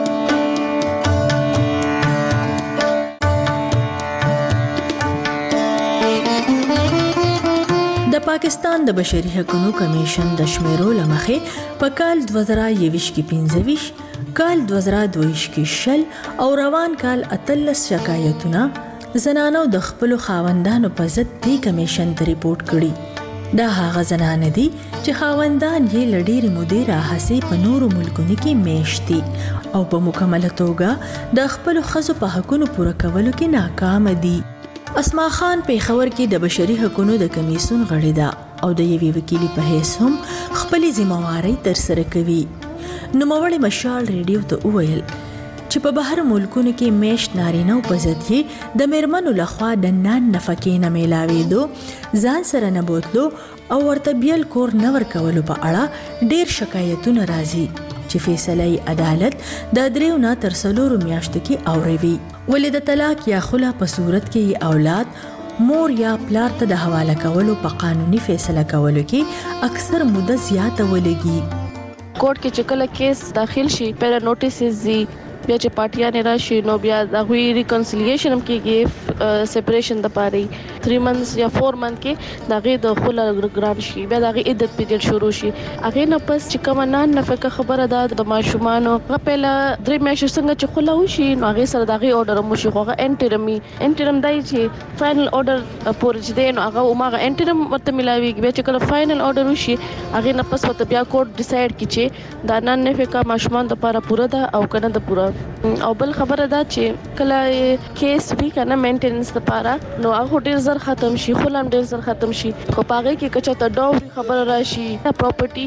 د پاکستان د بشري حقوقو کمیشن د شمیرو له مخې په کال 2021 کې 25، کال 2022 کې 60 او روان کال 18 شکایتونه زنانو د خپلو خاوندانو په ضد دې کمیشن ته ریپورټ کړي. دا هغه زنانه دي چې خاوندان یې له ډېرې مودې راهیسې په نورو ملکونو کې میشت دي او په مکمله توګه د خپلو ښځو په حقونو پوره کولو کې ناکامه دي. اسما خان پیښور کې د بشري حقوقو د کمیسیون غړې ده او د یوې وکیلې په حیث هم خپلې ذمہوارۍ ترسره کوي. نوموړې مشال ریډیو ته وویل چې په بهر ملکونو کې میشت نارینه او په ضد یې د میرمنو لخوا د نان نفقې نه میلاوېدو، ځان سره نه بوتلو او ورته بیل کور نه ورکولو په اړه ډېر شکایتونه راځي چې فیصله عدالت د 3 نه تر 4 میاشتو کې اوروي. ولې د طلاق یا خلع په صورت کې اولاد مور یا پلار ته د حواله کولو په قانوني فیصله کولو کې اکثر موده زیاته ولګي. کورټ کې چې کله کیس داخل شي پیرا نوټیسز دي، بیا چې پارټیانې راشي نو بیا د هغوی ریکنسیلیشن هم کېږي، سپریشن د پاره 3 منث یا 4 منث کې د هغې د خلع ګران شي، بیا د هغې عدت پیریډ شروع شي. هغې نه پس چې کومه نان نفقه خبره ده د ماشومانو، هغه پهله 3 میاشتې څنګه چې خلع وشي نو هغې سره د هغې اورډر هم وشي، خو هغه انټرم دی چې فاینل اورډر پورې چې دی نو هغه هماغه انټرم ورته میلاویږي. بیا چې کله فاینل اورډر وشي هغې نه پس ورته بیا کورټ ډیسایډ کړي چې دا نان نفقه ماشومان دپاره پوره ده او که نه ده پوره. او بل خبره ده چې کله کیس وی کنه مینټیننس لپاره نو هغه ډیر زر ختم شي، خلم ډیر زر ختم شي، خو پاغه کې کچا ته ډاوري خبره راشي، پراپرټي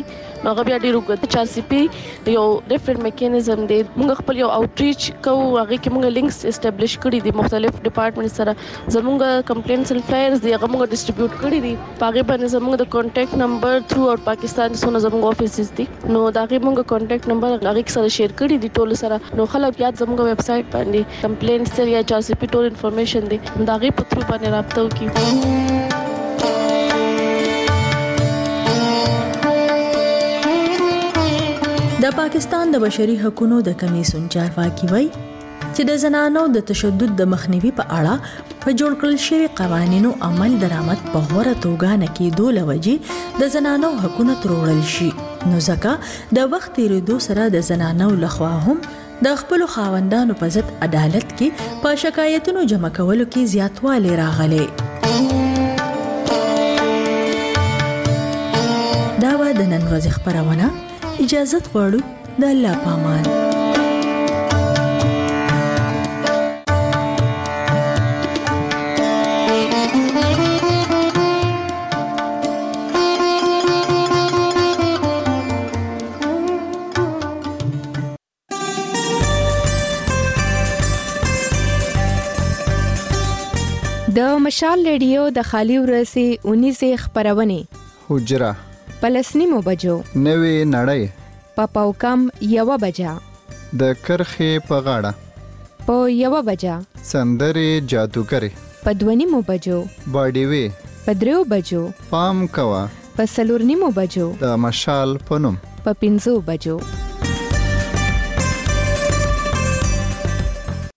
نو هغه بیا ډیر وګت 4CP یو ډیفرنٹ میکانیزم دی موږ خپل یو اوټریچ کوو هغه کې موږ لینکس اسټابلیش کړی دي مختلف ډپارټمنټ سره زموږ کمپلینټس اند فلایرز دی هغه موږ ډسټریبیوټ کړی دي پاګه باندې زموږ د کانټیکټ نمبر تھرو آوټ پاکستان سونه زموږ افیسز دي نو دا غي موږ کانټیکټ نمبر هغه سره شیر کړی دي ټول سره نو خلک یاد زموږ ویب سټ باندې کمپلینټس یا 4CP ټول انفارمیشن دی دا غي په تھرو باندې رابطه وکړي د پاکستان د بشري حقوقو د کمیسیون چارواکي وایي چې د زنانو د تشدد د مخنیوي په اړه په جوړ کړل شوی قوانینو عمل درآمد په غوړه توګه نه کېدو لوجې د زنانو حقوقو ترورل شي نو ځکه د وخت تیریدو سره د زنانو لخوا هم د خپل خاوندانو په ضد عدالت کې په شکایتونو جمع کولو کې زیاتوالی راغلی دا و د نن ورځې خبرونه اجازت غواړو د الله پامان د مشال ریډیو د خالي ورسي 19 خبرونه حجره پلسنیمو بجو نوې نړۍ په پاوکم 1 بجا د کرخې په غاړه په 1 بجا سندرې جادوګرې په 2 بجو باډي وی په 3 بجو پام کوا په 4 بجو د مشال پنوم په 5 بجو